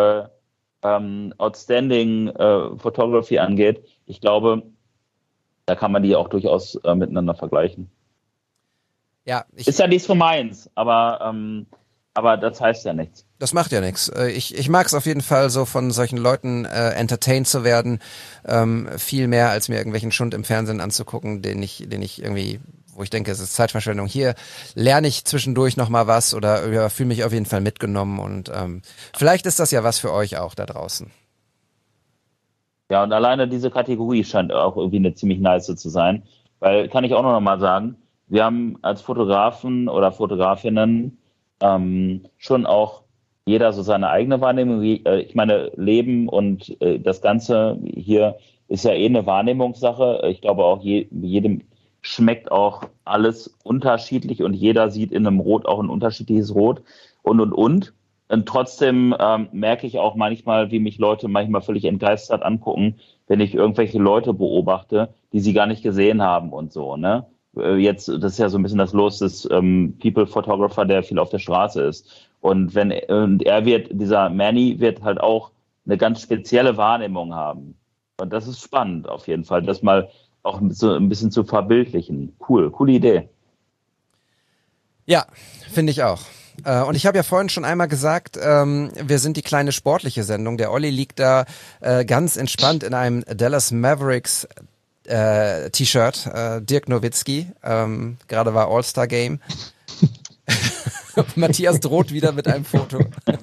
outstanding Photography angeht, ich glaube, da kann man die auch durchaus miteinander vergleichen. Ja, ist ja nichts von meins, aber das heißt ja nichts. Das macht ja nichts. Ich mag es auf jeden Fall, so von solchen Leuten entertained zu werden, viel mehr als mir irgendwelchen Schund im Fernsehen anzugucken, den ich irgendwie, wo ich denke, es ist Zeitverschwendung. Hier lerne ich zwischendurch noch mal was oder fühle mich auf jeden Fall mitgenommen und vielleicht ist das ja was für euch auch da draußen. Ja, und alleine diese Kategorie scheint auch irgendwie eine ziemlich nice zu sein, weil, kann ich auch noch mal sagen, wir haben als Fotografen oder Fotografinnen schon auch jeder so seine eigene Wahrnehmung. Ich meine, Leben und das Ganze hier ist ja eine Wahrnehmungssache. Ich glaube auch, jedem schmeckt auch alles unterschiedlich und jeder sieht in einem Rot auch ein unterschiedliches Rot und. Und trotzdem merke ich auch manchmal, wie mich Leute manchmal völlig entgeistert angucken, wenn ich irgendwelche Leute beobachte, die sie gar nicht gesehen haben und so, ne? Jetzt, das ist ja so ein bisschen das Los des People-Photographer, der viel auf der Straße ist. Und dieser Manny wird halt auch eine ganz spezielle Wahrnehmung haben. Und das ist spannend auf jeden Fall, das mal auch so ein bisschen zu verbildlichen. Coole Idee. Ja, finde ich auch. Und ich habe ja vorhin schon einmal gesagt, wir sind die kleine sportliche Sendung. Der Olli liegt da ganz entspannt in einem Dallas Mavericks T-Shirt, Dirk Nowitzki, gerade war All-Star-Game. Matthias droht wieder mit einem Foto.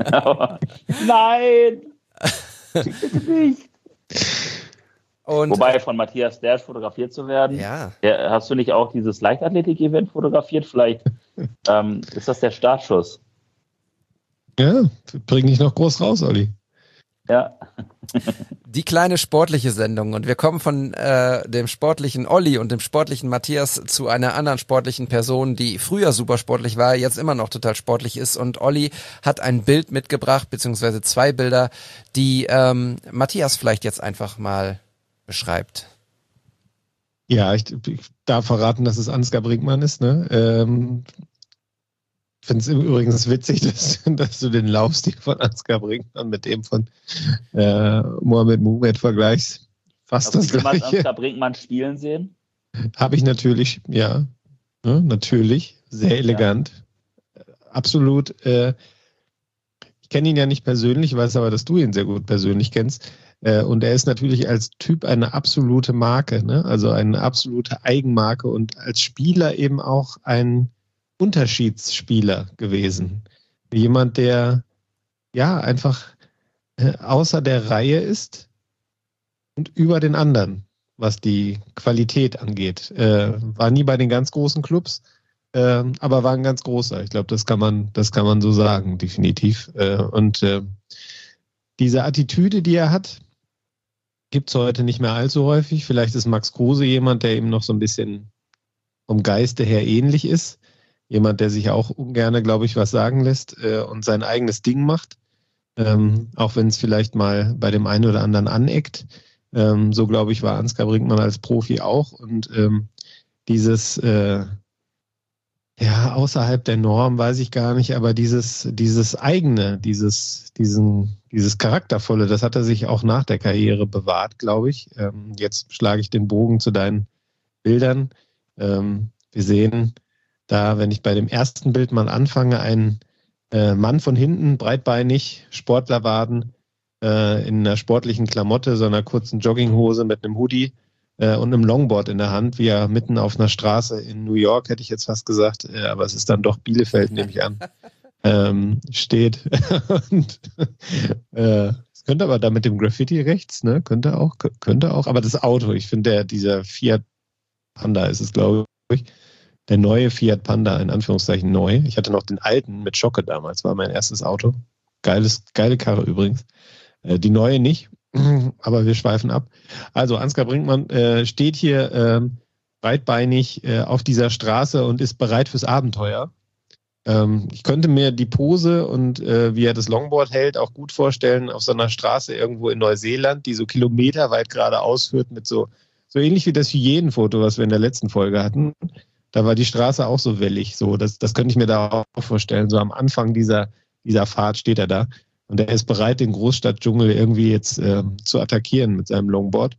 Nein! Nicht. Und, wobei von Matthias Dersch fotografiert zu werden, ja. Hast du nicht auch dieses Leichtathletik-Event fotografiert? Vielleicht ist das der Startschuss. Ja, bring dich noch groß raus, Olli. Ja. Die kleine sportliche Sendung und wir kommen von dem sportlichen Olli und dem sportlichen Matthias zu einer anderen sportlichen Person, die früher super sportlich war, jetzt immer noch total sportlich ist und Olli hat ein Bild mitgebracht, beziehungsweise 2 Bilder, die Matthias vielleicht jetzt einfach mal beschreibt. Ja, ich darf verraten, dass es Ansgar Brinkmann ist, ne? Ich finde es übrigens witzig, dass du den Laufstil von Ansgar Brinkmann mit dem von Mohamed Moumed vergleichst. Fast das Gleiche. Hast du mal Ansgar Brinkmann spielen sehen? Habe ich natürlich, ja. Natürlich. Sehr elegant. Ja. Absolut. Ich kenne ihn ja nicht persönlich, weiß aber, dass du ihn sehr gut persönlich kennst. Und er ist natürlich als Typ eine absolute Marke, ne? Also eine absolute Eigenmarke und als Spieler eben auch ein Unterschiedsspieler gewesen. Jemand, der ja einfach außer der Reihe ist und über den anderen, was die Qualität angeht. War nie bei den ganz großen Clubs, aber war ein ganz großer. Ich glaube, das kann man so sagen, definitiv. Und diese Attitüde, die er hat, gibt es heute nicht mehr allzu häufig. Vielleicht ist Max Kruse jemand, der eben noch so ein bisschen vom Geiste her ähnlich ist. Jemand, der sich auch ungerne, glaube ich, was sagen lässt und sein eigenes Ding macht. Auch wenn es vielleicht mal bei dem einen oder anderen aneckt. So, glaube ich, war Ansgar Brinkmann als Profi auch. Und dieses außerhalb der Norm weiß ich gar nicht, aber dieses eigene, dieses Charaktervolle, das hat er sich auch nach der Karriere bewahrt, glaube ich. Jetzt schlage ich den Bogen zu deinen Bildern. Wir sehen da, wenn ich bei dem ersten Bild mal anfange, ein Mann von hinten, breitbeinig, Sportlerwaden, in einer sportlichen Klamotte, so einer kurzen Jogginghose mit einem Hoodie und einem Longboard in der Hand, wie er mitten auf einer Straße in New York, hätte ich jetzt fast gesagt, aber es ist dann doch Bielefeld, nehme ich an, steht. Und könnte aber da mit dem Graffiti rechts, ne? Könnte auch. Aber das Auto, ich finde, dieser Fiat Panda ist es, glaube ich. Der neue Fiat Panda, in Anführungszeichen neu. Ich hatte noch den alten mit Schocke damals, war mein erstes Auto. Geile Karre übrigens. Die neue nicht, aber wir schweifen ab. Also Ansgar Brinkmann steht hier breitbeinig auf dieser Straße und ist bereit fürs Abenteuer. Ich könnte mir die Pose und wie er das Longboard hält auch gut vorstellen auf so einer Straße irgendwo in Neuseeland, die so kilometerweit geradeaus führt mit so ähnlich wie das Hyänenfoto, was wir in der letzten Folge hatten. Da war die Straße auch so wellig. So, das könnte ich mir da auch vorstellen. So am Anfang dieser Fahrt steht er da. Und er ist bereit, den Großstadtdschungel irgendwie jetzt zu attackieren mit seinem Longboard.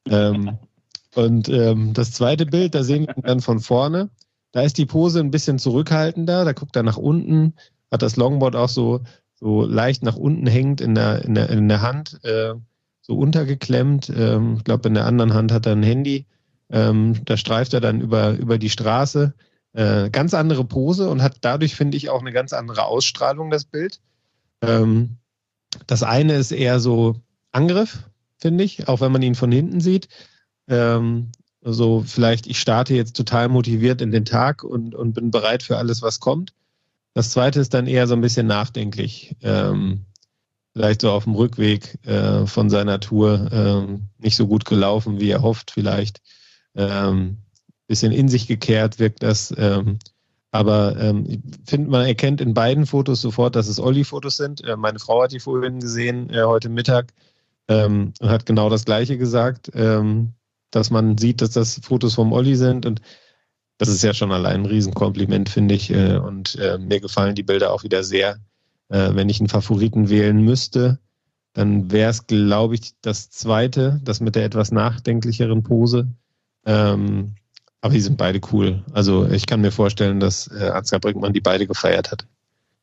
Das zweite Bild, da sehen wir ihn dann von vorne. Da ist die Pose ein bisschen zurückhaltender. Da guckt er nach unten, hat das Longboard auch so leicht nach unten hängend in der Hand, so untergeklemmt. Ich glaube, in der anderen Hand hat er ein Handy. Da streift er dann über die Straße. Ganz andere Pose und hat dadurch, finde ich, auch eine ganz andere Ausstrahlung, das Bild. Das eine ist eher so Angriff, finde ich, auch wenn man ihn von hinten sieht. Also vielleicht, ich starte jetzt total motiviert in den Tag und bin bereit für alles, was kommt. Das zweite ist dann eher so ein bisschen nachdenklich. Vielleicht so auf dem Rückweg von seiner Tour nicht so gut gelaufen, wie er hofft vielleicht. Bisschen in sich gekehrt wirkt das. Aber ich finde, man erkennt in beiden Fotos sofort, dass es Olli-Fotos sind. Meine Frau hat die vorhin gesehen, heute Mittag, und hat genau das Gleiche gesagt, dass man sieht, dass das Fotos vom Olli sind. Und das ist ja schon allein ein Riesenkompliment, finde ich. Und mir gefallen die Bilder auch wieder sehr. Wenn ich einen Favoriten wählen müsste, dann wäre es, glaube ich, das zweite, das mit der etwas nachdenklicheren Pose. Aber die sind beide cool. Also ich kann mir vorstellen, dass Ansgar Brinkmann die beide gefeiert hat.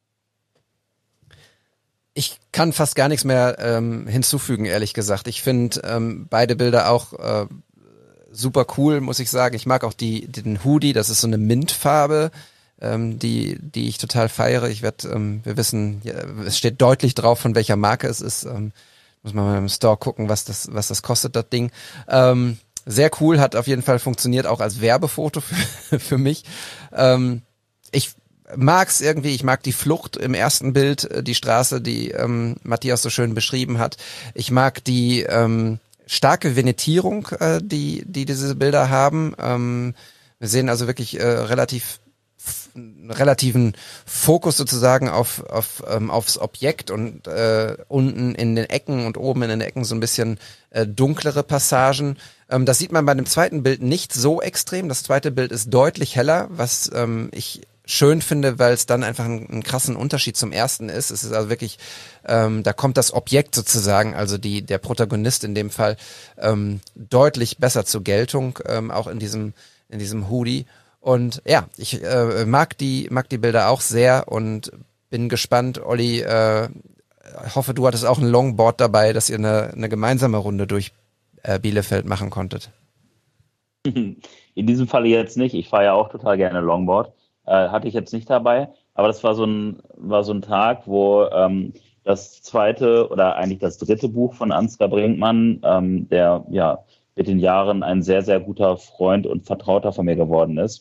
Ich kann fast gar nichts mehr hinzufügen, ehrlich gesagt. Ich finde beide Bilder auch super cool, muss ich sagen. Ich mag auch den Hoodie, das ist so eine Mintfarbe, die ich total feiere. Wir wissen, ja, es steht deutlich drauf, von welcher Marke es ist. Muss man mal im Store gucken, was das kostet, das Ding. Sehr cool, hat auf jeden Fall funktioniert, auch als Werbefoto für mich. Ich mag's irgendwie, ich mag die Flucht im ersten Bild, die Straße, die Matthias so schön beschrieben hat. Ich mag die starke Venettierung, die diese Bilder haben. Wir sehen also wirklich relativen Fokus sozusagen aufs Objekt und unten in den Ecken und oben in den Ecken so ein bisschen dunklere Passagen. Das sieht man bei dem zweiten Bild nicht so extrem. Das zweite Bild ist deutlich heller, was ich schön finde, weil es dann einfach einen krassen Unterschied zum ersten ist. Es ist also wirklich, da kommt das Objekt sozusagen, also der Protagonist in dem Fall, deutlich besser zur Geltung, auch in diesem Hoodie. Und ja, ich mag die Bilder auch sehr und bin gespannt. Olli, hoffe, du hattest auch ein Longboard dabei, dass ihr eine gemeinsame Runde durch Bielefeld machen konntet. In diesem Falle jetzt nicht. Ich fahre ja auch total gerne Longboard. Hatte ich jetzt nicht dabei. Aber das war so ein Tag, wo das zweite oder eigentlich das dritte Buch von Ansgar Brinkmann, der ja mit den Jahren ein sehr, sehr guter Freund und Vertrauter von mir geworden ist.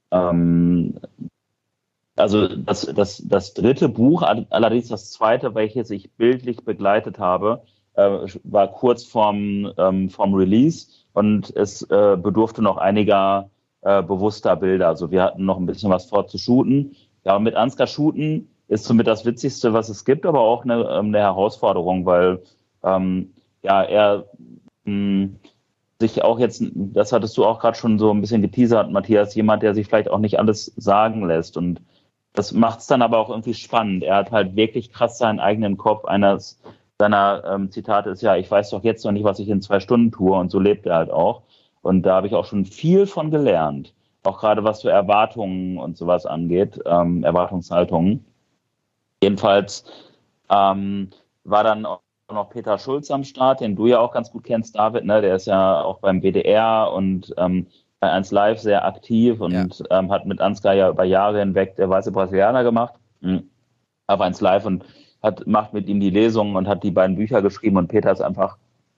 Also das dritte Buch, allerdings das zweite, welches ich bildlich begleitet habe, war kurz vorm Release und es bedurfte noch einiger bewusster Bilder. Also wir hatten noch ein bisschen was vor zu shooten. Ja, mit Ansgar shooten ist somit das Witzigste, was es gibt, aber auch eine Herausforderung, weil er sich auch jetzt, das hattest du auch gerade schon so ein bisschen geteasert, Matthias, jemand, der sich vielleicht auch nicht alles sagen lässt. Und das macht es dann aber auch irgendwie spannend. Er hat halt wirklich krass seinen eigenen Kopf. Eines seiner Zitate ist ja, ich weiß doch jetzt noch nicht, was ich in 2 Stunden tue. Und so lebt er halt auch. Und da habe ich auch schon viel von gelernt. Auch gerade was so Erwartungen und sowas angeht, Erwartungshaltungen. Jedenfalls war dann auch noch Peter Schulz am Start, den du ja auch ganz gut kennst, David, ne? Der ist ja auch beim WDR und bei 1 Live sehr aktiv und hat mit Ansgar ja über Jahre hinweg der weiße Brasilianer gemacht. Aber 1 Live und macht mit ihm die Lesungen und hat die beiden Bücher geschrieben und Peter ist einfach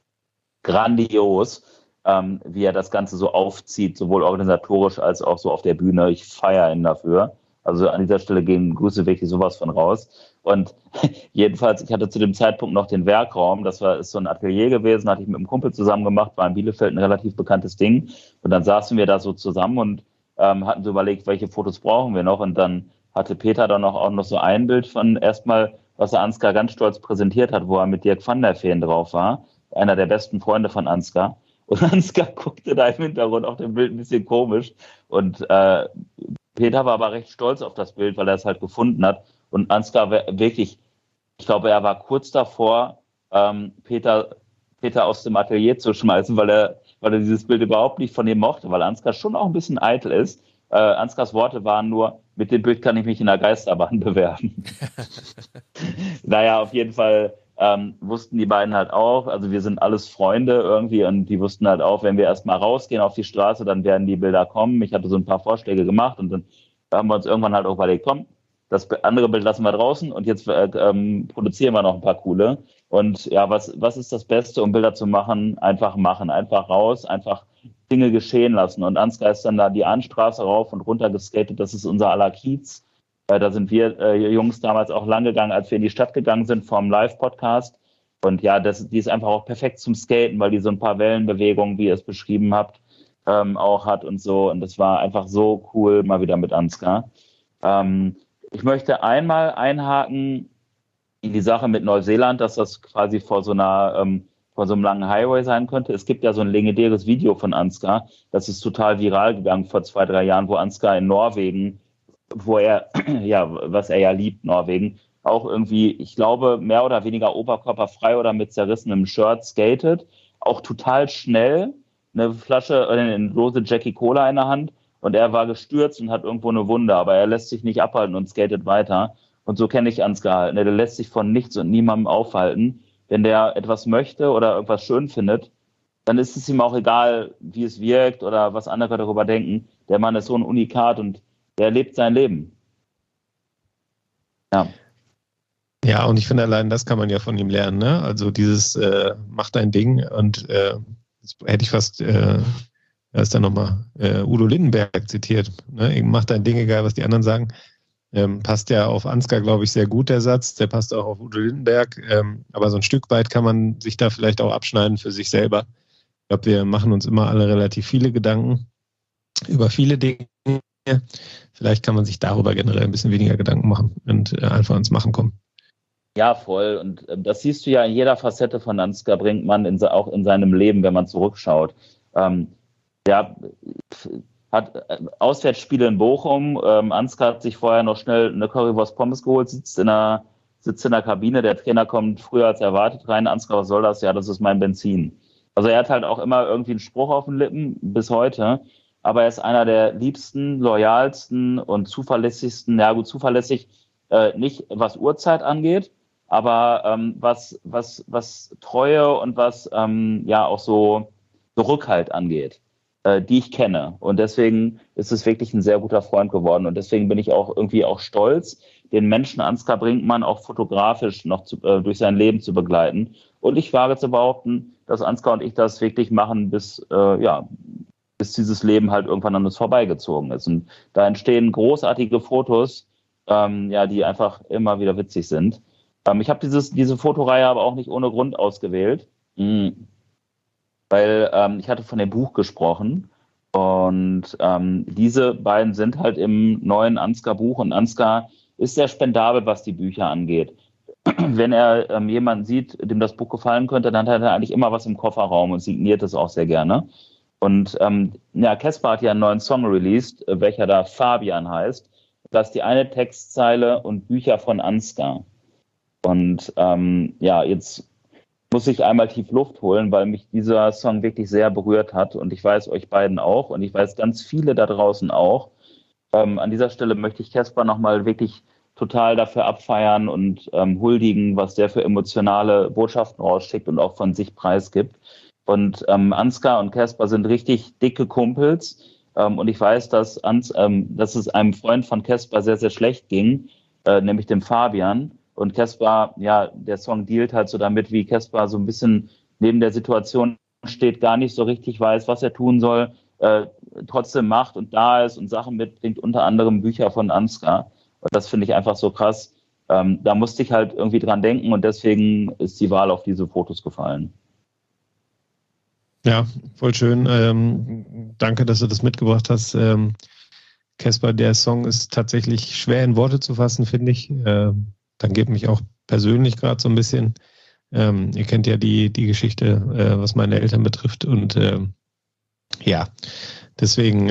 grandios, wie er das Ganze so aufzieht, sowohl organisatorisch als auch so auf der Bühne. Ich feiere ihn dafür. Also an dieser Stelle gehen Grüße wirklich sowas von raus. Und jedenfalls, ich hatte zu dem Zeitpunkt noch den Werkraum, ist so ein Atelier gewesen, hatte ich mit einem Kumpel zusammen gemacht, war in Bielefeld ein relativ bekanntes Ding. Und dann saßen wir da so zusammen und hatten so überlegt, welche Fotos brauchen wir noch. Und dann hatte Peter dann auch noch so ein Bild von erstmal, was er Ansgar ganz stolz präsentiert hat, wo er mit Dirk van der Veen drauf war, einer der besten Freunde von Ansgar. Und Ansgar guckte da im Hintergrund auf dem Bild ein bisschen komisch. Und Peter war aber recht stolz auf das Bild, weil er es halt gefunden hat. Und Ansgar wirklich, ich glaube, er war kurz davor, Peter aus dem Atelier zu schmeißen, weil er dieses Bild überhaupt nicht von ihm mochte, weil Ansgar schon auch ein bisschen eitel ist. Ansgars Worte waren nur, mit dem Bild kann ich mich in der Geisterbahn bewerben. Naja, auf jeden Fall wussten die beiden halt auch, also wir sind alles Freunde irgendwie und die wussten halt auch, wenn wir erstmal rausgehen auf die Straße, dann werden die Bilder kommen. Ich hatte so ein paar Vorschläge gemacht und dann haben wir uns irgendwann halt auch überlegt, komm, das andere Bild lassen wir draußen und jetzt produzieren wir noch ein paar coole. Und ja, was ist das Beste, um Bilder zu machen? Einfach machen, einfach raus, einfach Dinge geschehen lassen. Und Ansgar ist dann da die Ahnstraße rauf und runter geskatet, das ist unser aller Kiez. Da sind wir Jungs damals auch lang gegangen, als wir in die Stadt gegangen sind vom Live-Podcast. Und ja, die ist einfach auch perfekt zum Skaten, weil die so ein paar Wellenbewegungen, wie ihr es beschrieben habt, auch hat und so. Und das war einfach so cool, mal wieder mit Ansgar. Ich möchte einmal einhaken in die Sache mit Neuseeland, dass das quasi vor so einem langen Highway sein könnte. Es gibt ja so ein legendäres Video von Ansgar, das ist total viral gegangen vor 2-3 Jahren, wo Ansgar in Norwegen, wo er, ja, was er ja liebt, Norwegen, auch irgendwie, ich glaube, mehr oder weniger oberkörperfrei oder mit zerrissenem Shirt skatet, auch total schnell, eine Dose Jackie Cola in der Hand und er war gestürzt und hat irgendwo eine Wunde, aber er lässt sich nicht abhalten und skatet weiter. Und so kenne ich Ansgar halt. Der lässt sich von nichts und niemandem aufhalten. Wenn der etwas möchte oder irgendwas schön findet, dann ist es ihm auch egal, wie es wirkt oder was andere darüber denken. Der Mann ist so ein Unikat und der lebt sein Leben. Ja. Ja, und ich finde, allein das kann man ja von ihm lernen, ne? Also dieses mach dein Ding und das hätte ich fast, da ist dann nochmal Udo Lindenberg zitiert, ne? Mach dein Ding, egal was die anderen sagen. Passt ja auf Ansgar, glaube ich, sehr gut, der Satz. Der passt auch auf Udo Lindenberg. Aber so ein Stück weit kann man sich da vielleicht auch abschneiden für sich selber. Ich glaube, wir machen uns immer alle relativ viele Gedanken über viele Dinge. Vielleicht kann man sich darüber generell ein bisschen weniger Gedanken machen und einfach ins Machen kommen. Ja, voll. Und das siehst du ja in jeder Facette von Ansgar Brinkmann, auch in seinem Leben, wenn man zurückschaut. Der hat Auswärtsspiele in Bochum. Ansgar hat sich vorher noch schnell eine Currywurst Pommes geholt, sitzt in der Kabine. Der Trainer kommt früher als erwartet rein. Ansgar, was soll das? Ja, das ist mein Benzin. Also er hat halt auch immer irgendwie einen Spruch auf den Lippen bis heute. Aber er ist einer der liebsten, loyalsten und zuverlässigsten, ja gut, zuverlässig nicht was Uhrzeit angeht, aber was Treue und was ja auch so Rückhalt angeht, die ich kenne. Und deswegen ist es wirklich ein sehr guter Freund geworden. Und deswegen bin ich auch irgendwie auch stolz, den Menschen Ansgar Brinkmann auch fotografisch noch durch sein Leben zu begleiten. Und ich wage zu behaupten, dass Ansgar und ich das wirklich machen, bis dieses Leben halt irgendwann an uns vorbeigezogen ist. Und da entstehen großartige Fotos, die einfach immer wieder witzig sind. Ich habe diese Fotoreihe aber auch nicht ohne Grund ausgewählt, weil ich hatte von dem Buch gesprochen und diese beiden sind halt im neuen Ansgar-Buch und Ansgar ist sehr spendabel, was die Bücher angeht. Wenn er jemanden sieht, dem das Buch gefallen könnte, dann hat er eigentlich immer was im Kofferraum und signiert es auch sehr gerne. Und Caspar hat ja einen neuen Song released, welcher da Fabian heißt. Das ist die eine Textzeile und Bücher von Ansgar. Und jetzt muss ich einmal tief Luft holen, weil mich dieser Song wirklich sehr berührt hat. Und ich weiß, euch beiden auch. Und ich weiß ganz viele da draußen auch. An dieser Stelle möchte ich Caspar nochmal wirklich total dafür abfeiern und huldigen, was der für emotionale Botschaften rausschickt und auch von sich preisgibt. Und Ansgar und Caspar sind richtig dicke Kumpels. Und ich weiß, dass es einem Freund von Caspar sehr, sehr schlecht ging, nämlich dem Fabian. Und Caspar, ja, der Song dealt halt so damit, wie Caspar so ein bisschen neben der Situation steht, gar nicht so richtig weiß, was er tun soll, trotzdem macht und da ist und Sachen mitbringt, unter anderem Bücher von Ansgar. Und das finde ich einfach so krass. Da musste ich halt irgendwie dran denken und deswegen ist die Wahl auf diese Fotos gefallen. Ja, voll schön. Danke, dass du das mitgebracht hast. Caspar, der Song ist tatsächlich schwer in Worte zu fassen, finde ich. Tangiert mich auch persönlich gerade so ein bisschen. Ihr kennt ja die Geschichte, was meine Eltern betrifft. Und ja, deswegen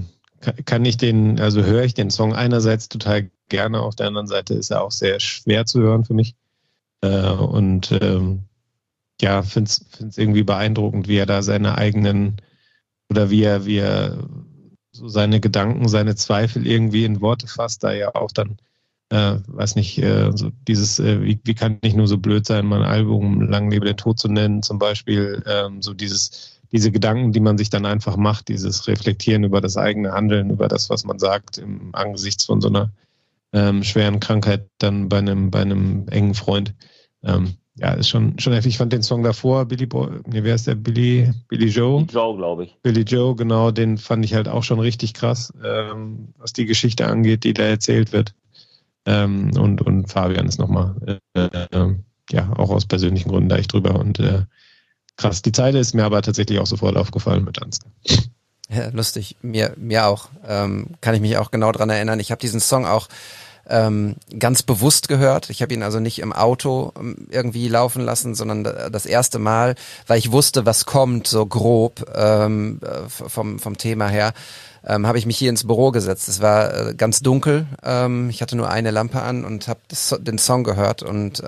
höre ich den Song einerseits total gerne, auf der anderen Seite ist er auch sehr schwer zu hören für mich. Finde es irgendwie beeindruckend, wie er da seine eigenen oder wie er so seine Gedanken, seine Zweifel irgendwie in Worte fasst, da ja auch dann so dieses, wie kann ich nur so blöd sein, mein Album Lang lebe der Tod zu nennen, zum Beispiel, so diese Gedanken, die man sich dann einfach macht, dieses Reflektieren über das eigene Handeln, über das, was man sagt, im Angesichts von so einer schweren Krankheit dann bei einem engen Freund. Ist schon heftig. Ich fand den Song davor, wer ist der? Billy Joe? Billy Joe, glaube ich. Billy Joe, genau, den fand ich halt auch schon richtig krass, was die Geschichte angeht, die da erzählt wird. Und Fabian ist nochmal, auch aus persönlichen Gründen da echt drüber und krass. Die Zeile ist mir aber tatsächlich auch sofort aufgefallen mit Ansgar. Ja, lustig. Mir auch. Kann ich mich auch genau dran erinnern. Ich habe diesen Song auch ganz bewusst gehört. Ich habe ihn also nicht im Auto irgendwie laufen lassen, sondern das erste Mal, weil ich wusste, was kommt, so grob vom Thema her, habe ich mich hier ins Büro gesetzt. Es war ganz dunkel. Ich hatte nur eine Lampe an und habe den Song gehört und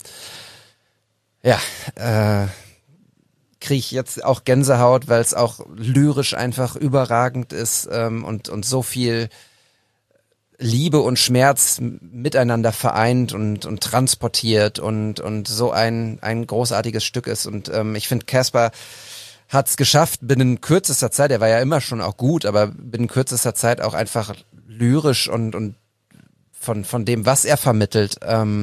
kriege ich jetzt auch Gänsehaut, weil es auch lyrisch einfach überragend ist und so viel Liebe und Schmerz miteinander vereint und transportiert und so ein großartiges Stück ist. Und ich finde, Caspar hat es geschafft, binnen kürzester Zeit, er war ja immer schon auch gut, aber binnen kürzester Zeit auch einfach lyrisch und von dem, was er vermittelt,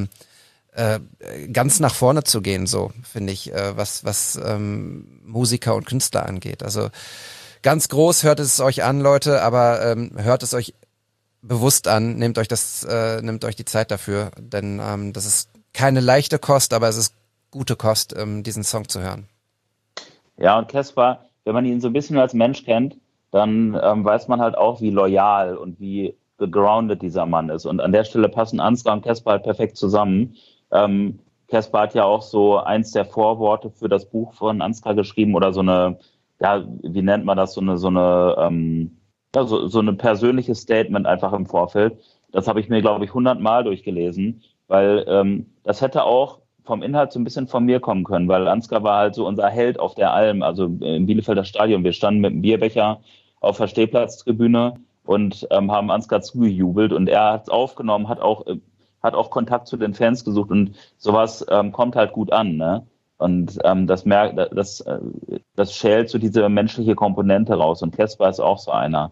ganz nach vorne zu gehen, so finde ich, was Musiker und Künstler angeht. Also ganz groß, hört es euch an, Leute, aber hört es euch bewusst an, nehmt euch die Zeit dafür, denn das ist keine leichte Kost, aber es ist gute Kost, diesen Song zu hören. Ja, und Caspar, wenn man ihn so ein bisschen als Mensch kennt, dann weiß man halt auch, wie loyal und wie gegroundet dieser Mann ist. Und an der Stelle passen Ansgar und Caspar halt perfekt zusammen. Caspar hat ja auch so eins der Vorworte für das Buch von Ansgar geschrieben oder so eine, wie nennt man das, so eine persönliches Statement einfach im Vorfeld. Das habe ich mir, glaube ich, 100-mal durchgelesen, weil das hätte auch vom Inhalt so ein bisschen von mir kommen können, weil Ansgar war halt so unser Held auf der Alm, also im Bielefelder Stadion. Wir standen mit einem Bierbecher auf der Stehplatztribüne und haben Ansgar zugejubelt und er hat es aufgenommen, hat auch Kontakt zu den Fans gesucht und sowas kommt halt gut an, ne? Und das schält so diese menschliche Komponente raus. Und Caspar ist auch so einer.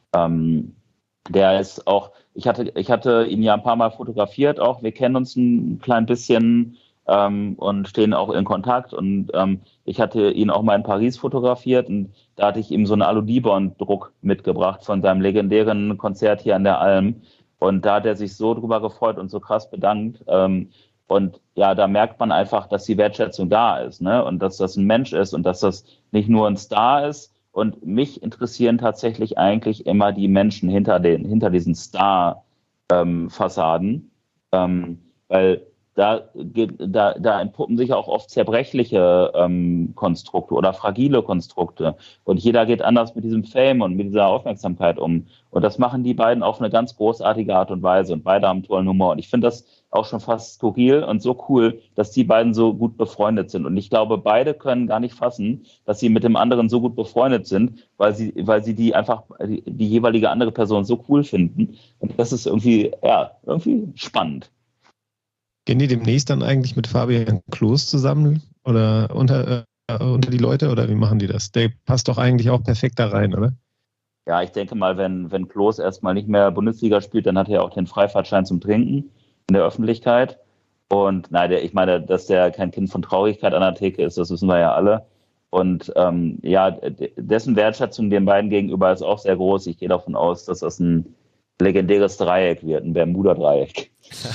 Der ist auch, ich hatte ihn ja ein paar Mal fotografiert auch. Wir kennen uns ein klein bisschen und stehen auch in Kontakt. Und ich hatte ihn auch mal in Paris fotografiert und da hatte ich ihm so einen Alu-Dibond-Druck mitgebracht von seinem legendären Konzert hier an der Alm. Und da hat er sich so drüber gefreut und so krass bedankt. Und ja, da merkt man einfach, dass die Wertschätzung da ist, ne? Und dass das ein Mensch ist und dass das nicht nur ein Star ist. Und mich interessieren tatsächlich eigentlich immer die Menschen hinter diesen Star-Fassaden, weil da entpuppen sich auch oft zerbrechliche Konstrukte oder fragile Konstrukte. Und jeder geht anders mit diesem Fame und mit dieser Aufmerksamkeit um. Und das machen die beiden auf eine ganz großartige Art und Weise. Und beide haben tollen Humor. Und ich finde das auch schon fast skurril und so cool, dass die beiden so gut befreundet sind. Und ich glaube, beide können gar nicht fassen, dass sie mit dem anderen so gut befreundet sind, weil sie die jeweilige andere Person so cool finden. Und das ist irgendwie spannend. Gehen die demnächst dann eigentlich mit Fabian Klos zusammen oder unter die Leute oder wie machen die das? Der passt doch eigentlich auch perfekt da rein, oder? Ja, ich denke mal, wenn Klos erstmal nicht mehr Bundesliga spielt, dann hat er auch den Freifahrtschein zum Trinken in der Öffentlichkeit. Und nein, ich meine, dass der kein Kind von Traurigkeit an der Theke ist, das wissen wir ja alle. Und dessen Wertschätzung den beiden gegenüber ist auch sehr groß. Ich gehe davon aus, dass das ein legendäres Dreieck wird, ein Bermuda-Dreieck.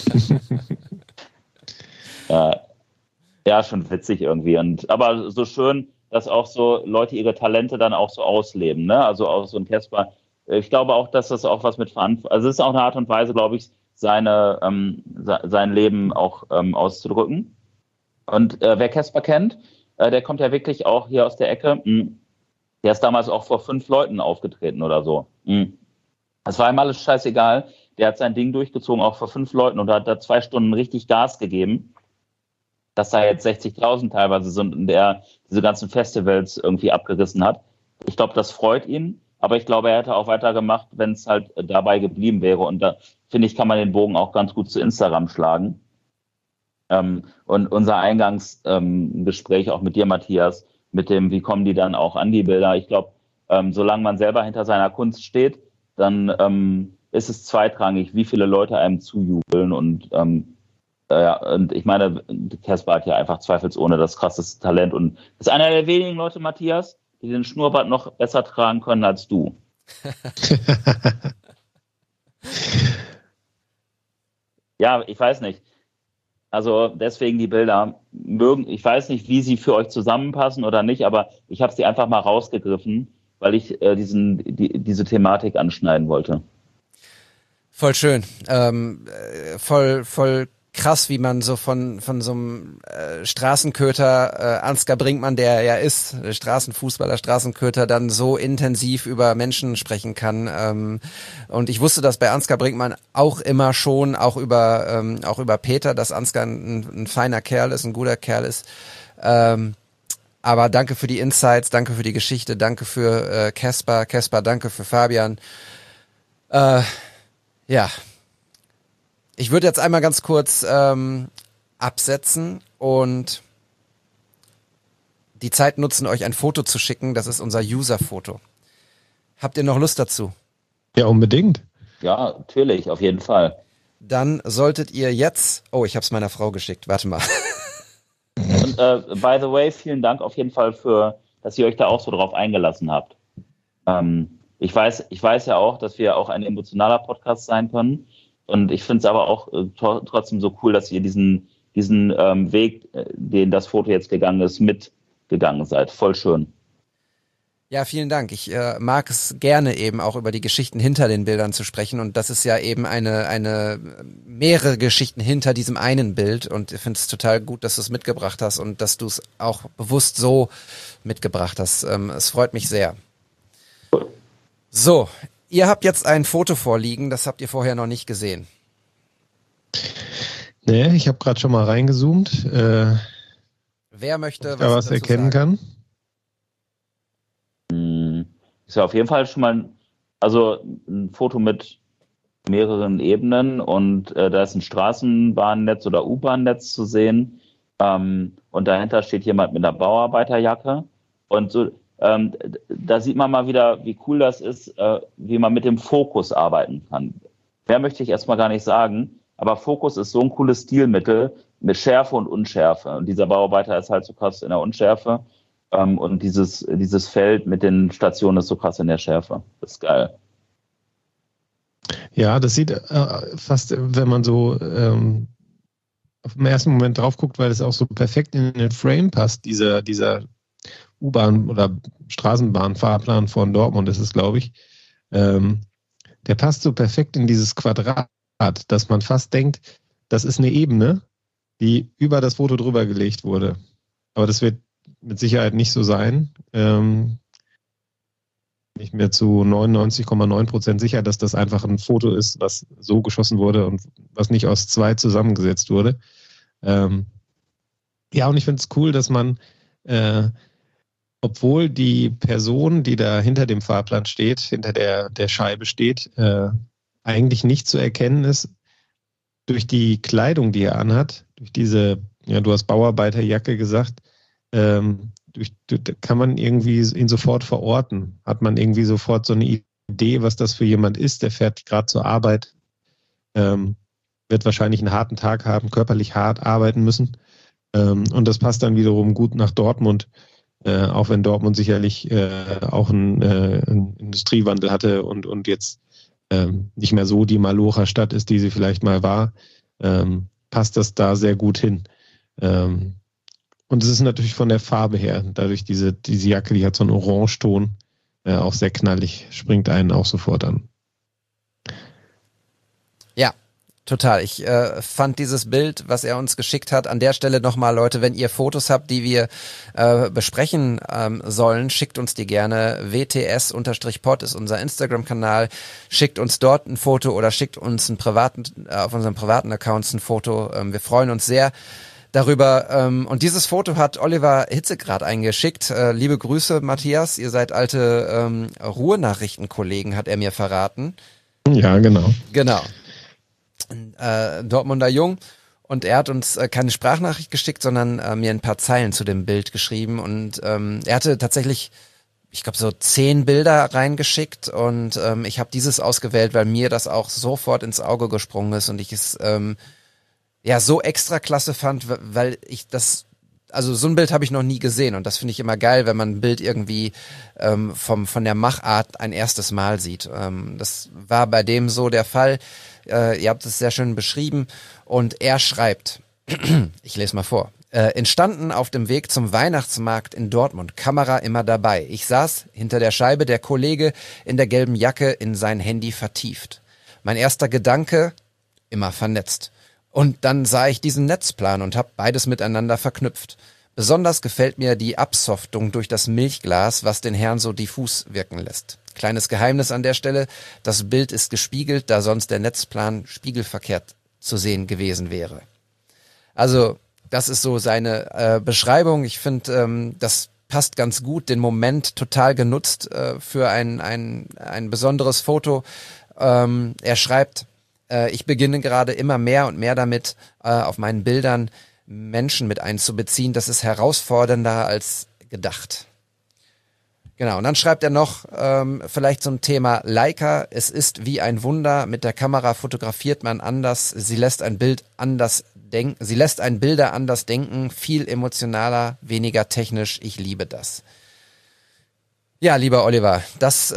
Ja, schon witzig irgendwie. Aber so schön, dass auch so Leute ihre Talente dann auch so ausleben. Ne? Also auch so ein Casper. Ich glaube auch, dass das auch was mit Verantwortung, also es ist auch eine Art und Weise, glaube ich, sein Leben auch auszudrücken. Und wer Casper kennt, der kommt ja wirklich auch hier aus der Ecke. Der ist damals auch vor 5 Leuten aufgetreten oder so. Das war ihm alles scheißegal. Der hat sein Ding durchgezogen, auch vor 5 Leuten, und hat da 2 Stunden richtig Gas gegeben. Dass da jetzt 60.000 teilweise sind und der diese ganzen Festivals irgendwie abgerissen hat. Ich glaube, das freut ihn. Aber ich glaube, er hätte auch weitergemacht, wenn es halt dabei geblieben wäre. Und da, finde ich, kann man den Bogen auch ganz gut zu Instagram schlagen. Und unser Eingangsgespräch auch mit dir, Matthias, mit dem, wie kommen die dann auch an die Bilder? Ich glaube, solange man selber hinter seiner Kunst steht, dann ist es zweitrangig, wie viele Leute einem zujubeln. Und ich meine, Casper hat ja einfach zweifelsohne das krasseste Talent und ist einer der wenigen Leute, Matthias, die den Schnurrbart noch besser tragen können als du. Ja, ich weiß nicht. Also deswegen die Bilder ich weiß nicht, wie sie für euch zusammenpassen oder nicht, aber ich habe sie einfach mal rausgegriffen, weil ich diese Thematik anschneiden wollte. Voll schön. Voll krass, wie man so von so einem Straßenköter, Ansgar Brinkmann, der ja ist, Straßenfußballer, Straßenköter, dann so intensiv über Menschen sprechen kann. Und ich wusste das bei Ansgar Brinkmann auch immer schon, auch über Peter, dass Ansgar ein feiner Kerl ist, ein guter Kerl ist. Aber danke für die Insights, danke für die Geschichte, danke für Casper, danke für Fabian. Ja. Ich würde jetzt einmal ganz kurz absetzen und die Zeit nutzen, euch ein Foto zu schicken. Das ist unser User-Foto. Habt ihr noch Lust dazu? Ja, unbedingt. Ja, natürlich, auf jeden Fall. Dann solltet ihr jetzt... Oh, ich habe es meiner Frau geschickt. Warte mal. Und by the way, vielen Dank auf jeden Fall dass ihr euch da auch so drauf eingelassen habt. Ich weiß ja auch, dass wir auch ein emotionaler Podcast sein können. Und ich finde es aber auch trotzdem so cool, dass ihr diesen Weg, den das Foto jetzt gegangen ist, mitgegangen seid. Voll schön. Ja, vielen Dank. Ich mag es gerne eben auch über die Geschichten hinter den Bildern zu sprechen. Und das ist ja eben mehrere Geschichten hinter diesem einen Bild. Und ich finde es total gut, dass du es mitgebracht hast und dass du es auch bewusst so mitgebracht hast. Es freut mich sehr. So. Ihr habt jetzt ein Foto vorliegen, das habt ihr vorher noch nicht gesehen. Nee, ich habe gerade schon mal reingezoomt. Wer möchte was erkennen sagen? Kann? Ist ja auf jeden Fall schon mal ein Foto mit mehreren Ebenen und da ist ein Straßenbahnnetz oder U-Bahn-Netz zu sehen und dahinter steht jemand mit einer Bauarbeiterjacke und so. Da sieht man mal wieder, wie cool das ist, wie man mit dem Fokus arbeiten kann. Mehr möchte ich erstmal gar nicht sagen, aber Fokus ist so ein cooles Stilmittel mit Schärfe und Unschärfe. Und dieser Bauarbeiter ist halt so krass in der Unschärfe und dieses Feld mit den Stationen ist so krass in der Schärfe. Das ist geil. Ja, das sieht fast, wenn man so auf den ersten Moment drauf guckt, weil es auch so perfekt in den Frame passt, dieser U-Bahn- oder Straßenbahnfahrplan von Dortmund ist es, glaube ich. Der passt so perfekt in dieses Quadrat, dass man fast denkt, das ist eine Ebene, die über das Foto drüber gelegt wurde. Aber das wird mit Sicherheit nicht so sein. Ich bin mir zu 99,9% sicher, dass das einfach ein Foto ist, was so geschossen wurde und was nicht aus 2 zusammengesetzt wurde. Ja, und ich finde es cool, dass man obwohl die Person, die da hinter dem Fahrplan steht, hinter der Scheibe steht, eigentlich nicht zu erkennen ist durch die Kleidung, die er anhat, durch diese, ja, du hast Bauarbeiterjacke gesagt, kann man irgendwie ihn sofort verorten. Hat man irgendwie sofort so eine Idee, was das für jemand ist, der fährt gerade zur Arbeit. wird wahrscheinlich einen harten Tag haben, körperlich hart arbeiten müssen. Und das passt dann wiederum gut nach Dortmund, auch wenn Dortmund sicherlich auch einen Industriewandel hatte und jetzt nicht mehr so die Malocha-Stadt ist, die sie vielleicht mal war, passt das da sehr gut hin. Und es ist natürlich von der Farbe her, dadurch diese Jacke, die hat so einen Orangeton, auch sehr knallig, springt einen auch sofort an. Ja, total. Ich fand dieses Bild, was er uns geschickt hat, an der Stelle nochmal, Leute, wenn ihr Fotos habt, die wir besprechen sollen, schickt uns die gerne. WTS_pod ist unser Instagram-Kanal. Schickt uns dort ein Foto oder schickt uns auf unseren privaten Accounts ein Foto. Wir freuen uns sehr darüber. Und dieses Foto hat Oliver Hitzegrad eingeschickt. Liebe Grüße, Matthias. Ihr seid alte Ruhrnachrichtenkollegen, hat er mir verraten. Ja, genau. Genau. Dortmunder Jung, und er hat uns keine Sprachnachricht geschickt, sondern mir ein paar Zeilen zu dem Bild geschrieben, und er hatte tatsächlich, ich glaube, so 10 Bilder reingeschickt, und ich habe dieses ausgewählt, weil mir das auch sofort ins Auge gesprungen ist und ich es so extra klasse fand, weil ich das, also so ein Bild habe ich noch nie gesehen, und das finde ich immer geil, wenn man ein Bild irgendwie von der Machart ein erstes Mal sieht. Das war bei dem so der Fall. Ihr habt es sehr schön beschrieben, und er schreibt, ich lese mal vor: entstanden auf dem Weg zum Weihnachtsmarkt in Dortmund, Kamera immer dabei. Ich saß hinter der Scheibe, der Kollege in der gelben Jacke in sein Handy vertieft. Mein erster Gedanke, immer vernetzt. Und dann sah ich diesen Netzplan und habe beides miteinander verknüpft. Besonders gefällt mir die Absoftung durch das Milchglas, was den Herrn so diffus wirken lässt. Kleines Geheimnis an der Stelle: Das Bild ist gespiegelt, da sonst der Netzplan spiegelverkehrt zu sehen gewesen wäre. Also das ist so seine Beschreibung. Ich finde, das passt ganz gut, den Moment total genutzt für ein besonderes Foto. Er schreibt: ich beginne gerade immer mehr und mehr damit, auf meinen Bildern Menschen mit einzubeziehen. Das ist herausfordernder als gedacht. Genau, und dann schreibt er noch vielleicht zum Thema Leica: Es ist wie ein Wunder, mit der Kamera fotografiert man anders, sie lässt ein Bilder anders denken, viel emotionaler, weniger technisch, ich liebe das. Ja, lieber Oliver, das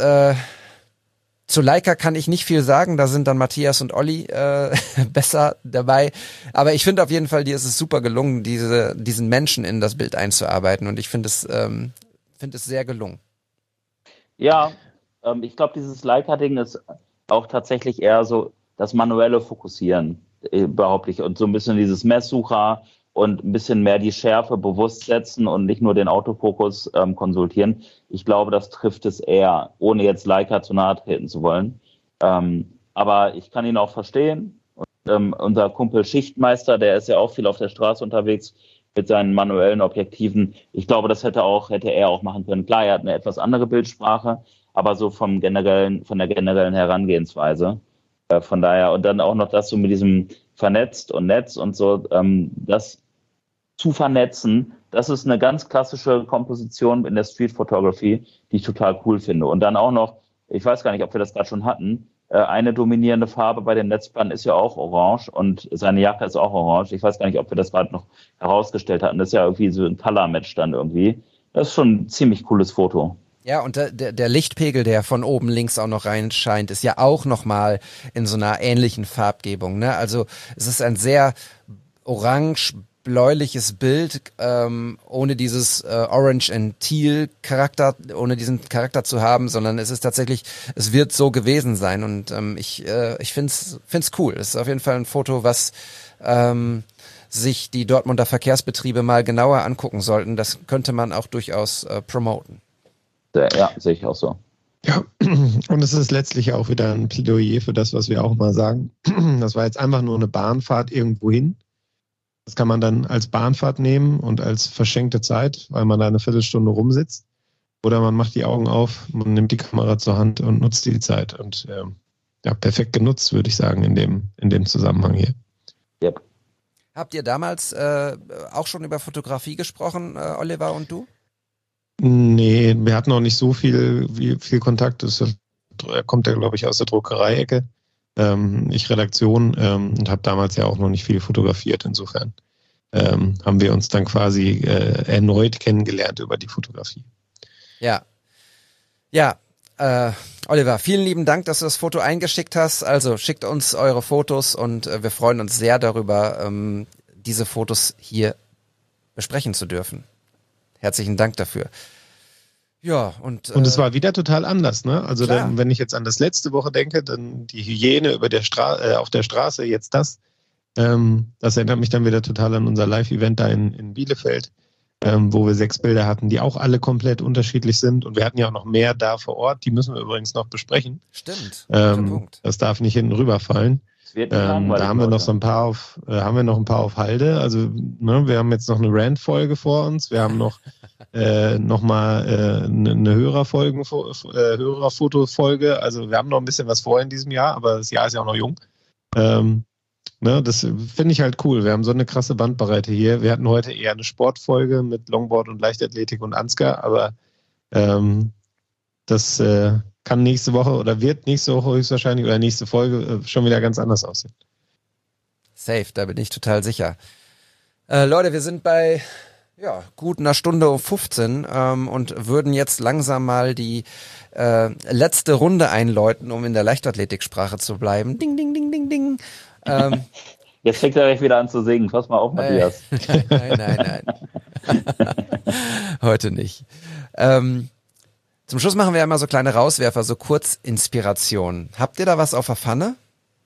zu Leica kann ich nicht viel sagen, da sind dann Matthias und Olli besser dabei, aber ich finde auf jeden Fall, dir ist es super gelungen, diesen Menschen in das Bild einzuarbeiten, und ich finde es sehr gelungen. Ja, ich glaube, dieses Leica-Ding ist auch tatsächlich eher so das manuelle Fokussieren, behaupte ich, und so ein bisschen dieses Messsucher und ein bisschen mehr die Schärfe bewusst setzen und nicht nur den Autofokus konsultieren. Ich glaube, das trifft es eher, ohne jetzt Leica zu nahe treten zu wollen. Aber ich kann ihn auch verstehen. Und, unser Kumpel Schichtmeister, der ist ja auch viel auf der Straße unterwegs mit seinen manuellen Objektiven. Ich glaube, das hätte er auch machen können. Klar, er hat eine etwas andere Bildsprache, aber so von der generellen Herangehensweise. Von daher, und dann auch noch das so mit diesem vernetzt und Netz und so, das zu vernetzen, das ist eine ganz klassische Komposition in der Street Photography, die ich total cool finde. Und dann auch noch, ich weiß gar nicht, ob wir das gerade schon hatten, eine dominierende Farbe bei dem Netzplan ist ja auch orange, und seine Jacke ist auch orange. Ich weiß gar nicht, ob wir das gerade noch herausgestellt hatten. Das ist ja irgendwie so ein Color-Match dann irgendwie. Das ist schon ein ziemlich cooles Foto. Ja, und der Lichtpegel, der von oben links auch noch reinscheint, ist ja auch nochmal in so einer ähnlichen Farbgebung, ne? Also es ist ein sehr orange-bläuliches Bild, ohne dieses Orange and Teal Charakter, ohne diesen Charakter zu haben, sondern es ist tatsächlich, es wird so gewesen sein, und ich find's cool. Es ist auf jeden Fall ein Foto, was sich die Dortmunder Verkehrsbetriebe mal genauer angucken sollten. Das könnte man auch durchaus promoten. Ja, sehe ich auch so. Ja, und es ist letztlich auch wieder ein Plädoyer für das, was wir auch mal sagen. Das war jetzt einfach nur eine Bahnfahrt irgendwo hin. Das kann man dann als Bahnfahrt nehmen und als verschenkte Zeit, weil man da eine Viertelstunde rumsitzt. Oder man macht die Augen auf, man nimmt die Kamera zur Hand und nutzt die Zeit. Und perfekt genutzt, würde ich sagen, in dem Zusammenhang hier. Yep. Habt ihr damals auch schon über Fotografie gesprochen, Oliver und du? Nee, wir hatten noch nicht so viel Kontakt. Er kommt ja, glaube ich, aus der Druckereiecke. ich Redaktion und habe damals ja auch noch nicht viel fotografiert. Insofern haben wir uns dann quasi erneut kennengelernt über die Fotografie. Ja. Ja, Oliver, vielen lieben Dank, dass du das Foto eingeschickt hast. Also schickt uns eure Fotos und wir freuen uns sehr darüber, diese Fotos hier besprechen zu dürfen. Herzlichen Dank dafür. Ja, und es war wieder total anders, ne? Also klar. wenn ich jetzt an das letzte Woche denke, dann die Hygiene über auf der Straße, jetzt das erinnert mich dann wieder total an unser Live-Event da in Bielefeld, wo wir 6 Bilder hatten, die auch alle komplett unterschiedlich sind. Und wir hatten ja auch noch mehr da vor Ort, die müssen wir übrigens noch besprechen. Stimmt, guter Punkt. Das darf nicht hinten rüberfallen. Da haben wir noch so ein paar auf Halde. Also ne, wir haben jetzt noch eine Rant-Folge vor uns. Wir haben noch mal eine Hörerfotofolge. Also wir haben noch ein bisschen was vor in diesem Jahr, aber das Jahr ist ja auch noch jung. Das finde ich halt cool. Wir haben so eine krasse Bandbreite hier. Wir hatten heute eher eine Sportfolge mit Longboard und Leichtathletik und Ansgar, aber das kann nächste Woche oder wird nächste Woche höchstwahrscheinlich oder nächste Folge schon wieder ganz anders aussehen. Safe, da bin ich total sicher. Leute, wir sind bei gut einer Stunde und 15 und würden jetzt langsam mal die letzte Runde einläuten, um in der Leichtathletiksprache zu bleiben. Ding, ding, ding, ding, ding. Jetzt fängt er gleich wieder an zu singen. Pass mal auf, Matthias. Nein. Heute nicht. Zum Schluss machen wir immer so kleine Rauswerfer, so Kurzinspiration. Habt ihr da was auf der Pfanne?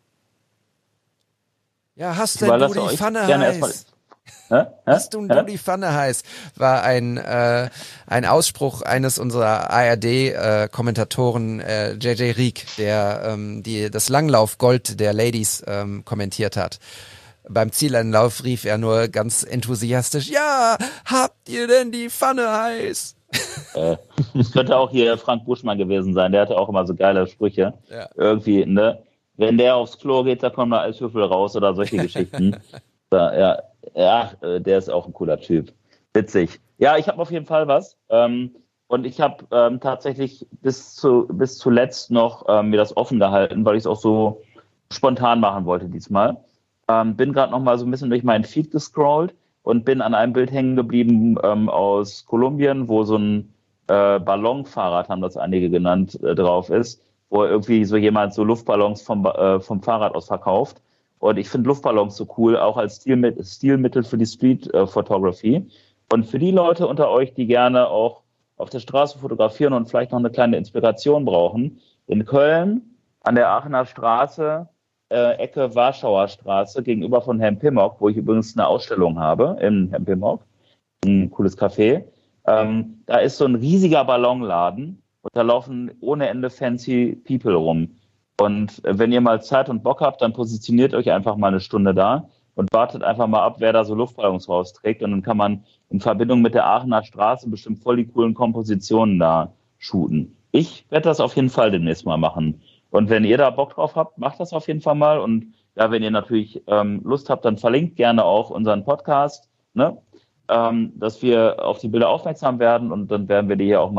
Ja, hast denn du die Pfanne heiß? Hast du die Pfanne heiß? War ein Ausspruch eines unserer ARD-Kommentatoren, JJ Rieck, der das Langlauf-Gold der Ladies kommentiert hat. Beim Zieleinlauf rief er nur ganz enthusiastisch, ja, habt ihr denn die Pfanne heiß? Das könnte auch hier Frank Buschmann gewesen sein, der hatte auch immer so geile Sprüche. Ja. Irgendwie, ne? Wenn der aufs Klo geht, da kommen da Eiswürfel raus oder solche Geschichten. Der ist auch ein cooler Typ. Witzig. Ja, ich habe auf jeden Fall was. Und ich habe tatsächlich bis zuletzt noch mir das offen gehalten, weil ich es auch so spontan machen wollte diesmal. Bin gerade noch mal so ein bisschen durch meinen Feed gescrollt und bin an einem Bild hängen geblieben aus Kolumbien, wo so ein Ballonfahrrad, haben das einige genannt, drauf ist, wo irgendwie so jemand so Luftballons vom Fahrrad aus verkauft. Und ich finde Luftballons so cool, auch als Stilmittel für die Street Photography. Und für die Leute unter euch, die gerne auch auf der Straße fotografieren und vielleicht noch eine kleine Inspiration brauchen, in Köln an der Aachener Straße, Ecke Warschauer Straße, gegenüber von Herrn Pimmock, wo ich übrigens eine Ausstellung habe, im Herrn Pimmock, ein cooles Café. Da ist so ein riesiger Ballonladen und da laufen ohne Ende fancy People rum. Und wenn ihr mal Zeit und Bock habt, dann positioniert euch einfach mal eine Stunde da und wartet einfach mal ab, wer da so Luftballons rausträgt. Und dann kann man in Verbindung mit der Aachener Straße bestimmt voll die coolen Kompositionen da shooten. Ich werde das auf jeden Fall demnächst mal machen. Und wenn ihr da Bock drauf habt, macht das auf jeden Fall mal. Und ja, wenn ihr natürlich Lust habt, dann verlinkt gerne auch unseren Podcast, ne? Dass wir auf die Bilder aufmerksam werden und dann werden wir die hier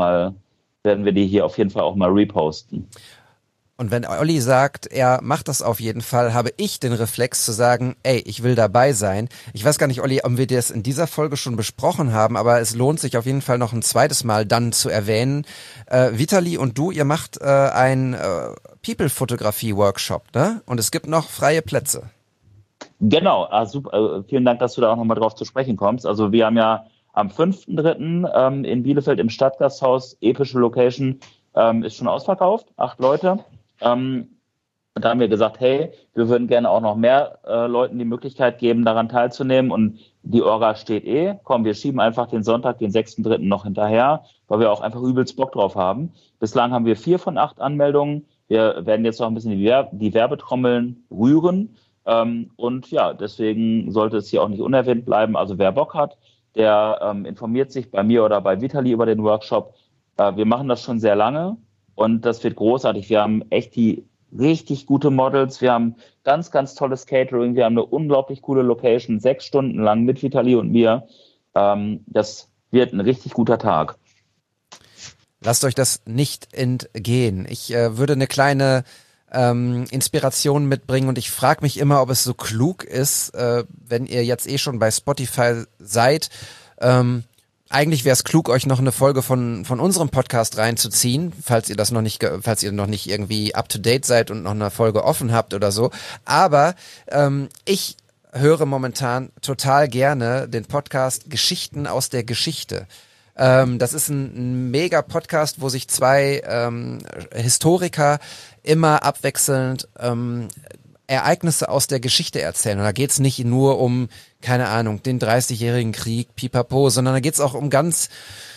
auf jeden Fall auch mal reposten. Und wenn Olli sagt, er macht das auf jeden Fall, habe ich den Reflex zu sagen, ey, ich will dabei sein. Ich weiß gar nicht, Olli, ob wir das in dieser Folge schon besprochen haben, aber es lohnt sich auf jeden Fall noch ein zweites Mal dann zu erwähnen. Vitali und du, ihr macht ein People-Fotografie-Workshop, ne? Und es gibt noch freie Plätze. Genau, super. Vielen Dank, dass du da auch nochmal drauf zu sprechen kommst. Also wir haben ja am 5.3. In Bielefeld im Stadtgasthaus, epische Location, ist schon ausverkauft, 8 Leute. Und da haben wir gesagt, hey, wir würden gerne auch noch mehr Leuten die Möglichkeit geben, daran teilzunehmen. Und die Orga steht komm, wir schieben einfach den Sonntag, den 6.3. noch hinterher, weil wir auch einfach übelst Bock drauf haben. Bislang haben wir 4 von 8 Anmeldungen. Wir werden jetzt noch ein bisschen die Werbetrommeln rühren. Und ja, deswegen sollte es hier auch nicht unerwähnt bleiben. Also wer Bock hat, der informiert sich bei mir oder bei Vitali über den Workshop. Wir machen das schon sehr lange und das wird großartig. Wir haben echt die richtig gute Models. Wir haben ganz, ganz tolles Catering. Wir haben eine unglaublich coole Location, 6 Stunden lang mit Vitali und mir. Das wird ein richtig guter Tag. Lasst euch das nicht entgehen. Ich würde eine kleine Inspirationen mitbringen und ich frage mich immer, ob es so klug ist, wenn ihr jetzt schon bei Spotify seid. Eigentlich wäre es klug, euch noch eine Folge von unserem Podcast reinzuziehen, falls ihr noch nicht irgendwie up to date seid und noch eine Folge offen habt oder so. Aber ich höre momentan total gerne den Podcast Geschichten aus der Geschichte. Das ist ein mega Podcast, wo sich zwei Historiker immer abwechselnd Ereignisse aus der Geschichte erzählen. Und da geht's nicht nur um, keine Ahnung, den 30-jährigen Krieg, pipapo, sondern da geht's auch um ganz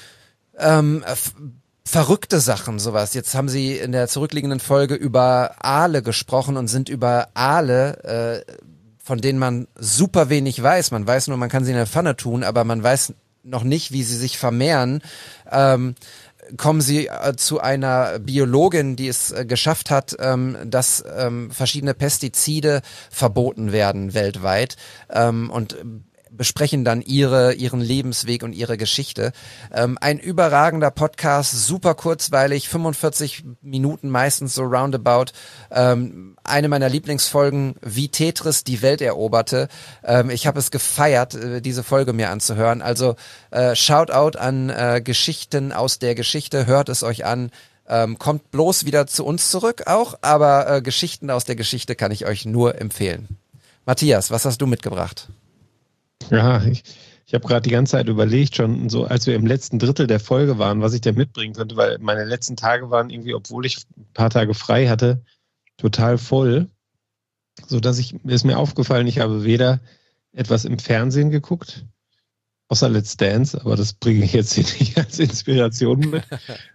verrückte Sachen, sowas. Jetzt haben sie in der zurückliegenden Folge über Aale gesprochen und sind über Aale, von denen man super wenig weiß. Man weiß nur, man kann sie in der Pfanne tun, aber man weiß noch nicht, wie sie sich vermehren, kommen sie zu einer Biologin, die es geschafft hat, dass verschiedene Pestizide verboten werden weltweit und besprechen dann ihren Lebensweg und ihre Geschichte. Ein überragender Podcast, super kurzweilig, 45 Minuten meistens so roundabout. Eine meiner Lieblingsfolgen, wie Tetris die Welt eroberte. Ich habe es gefeiert, diese Folge mir anzuhören. Also Shoutout an Geschichten aus der Geschichte, hört es euch an. Kommt bloß wieder zu uns zurück auch, aber Geschichten aus der Geschichte kann ich euch nur empfehlen. Matthias, was hast du mitgebracht? Ja, ich habe gerade die ganze Zeit überlegt, schon so, als wir im letzten Drittel der Folge waren, was ich denn mitbringen könnte, weil meine letzten Tage waren irgendwie, obwohl ich ein paar Tage frei hatte, total voll, sodass ist mir aufgefallen, ich habe weder etwas im Fernsehen geguckt, außer Let's Dance, aber das bringe ich jetzt hier nicht als Inspiration mit.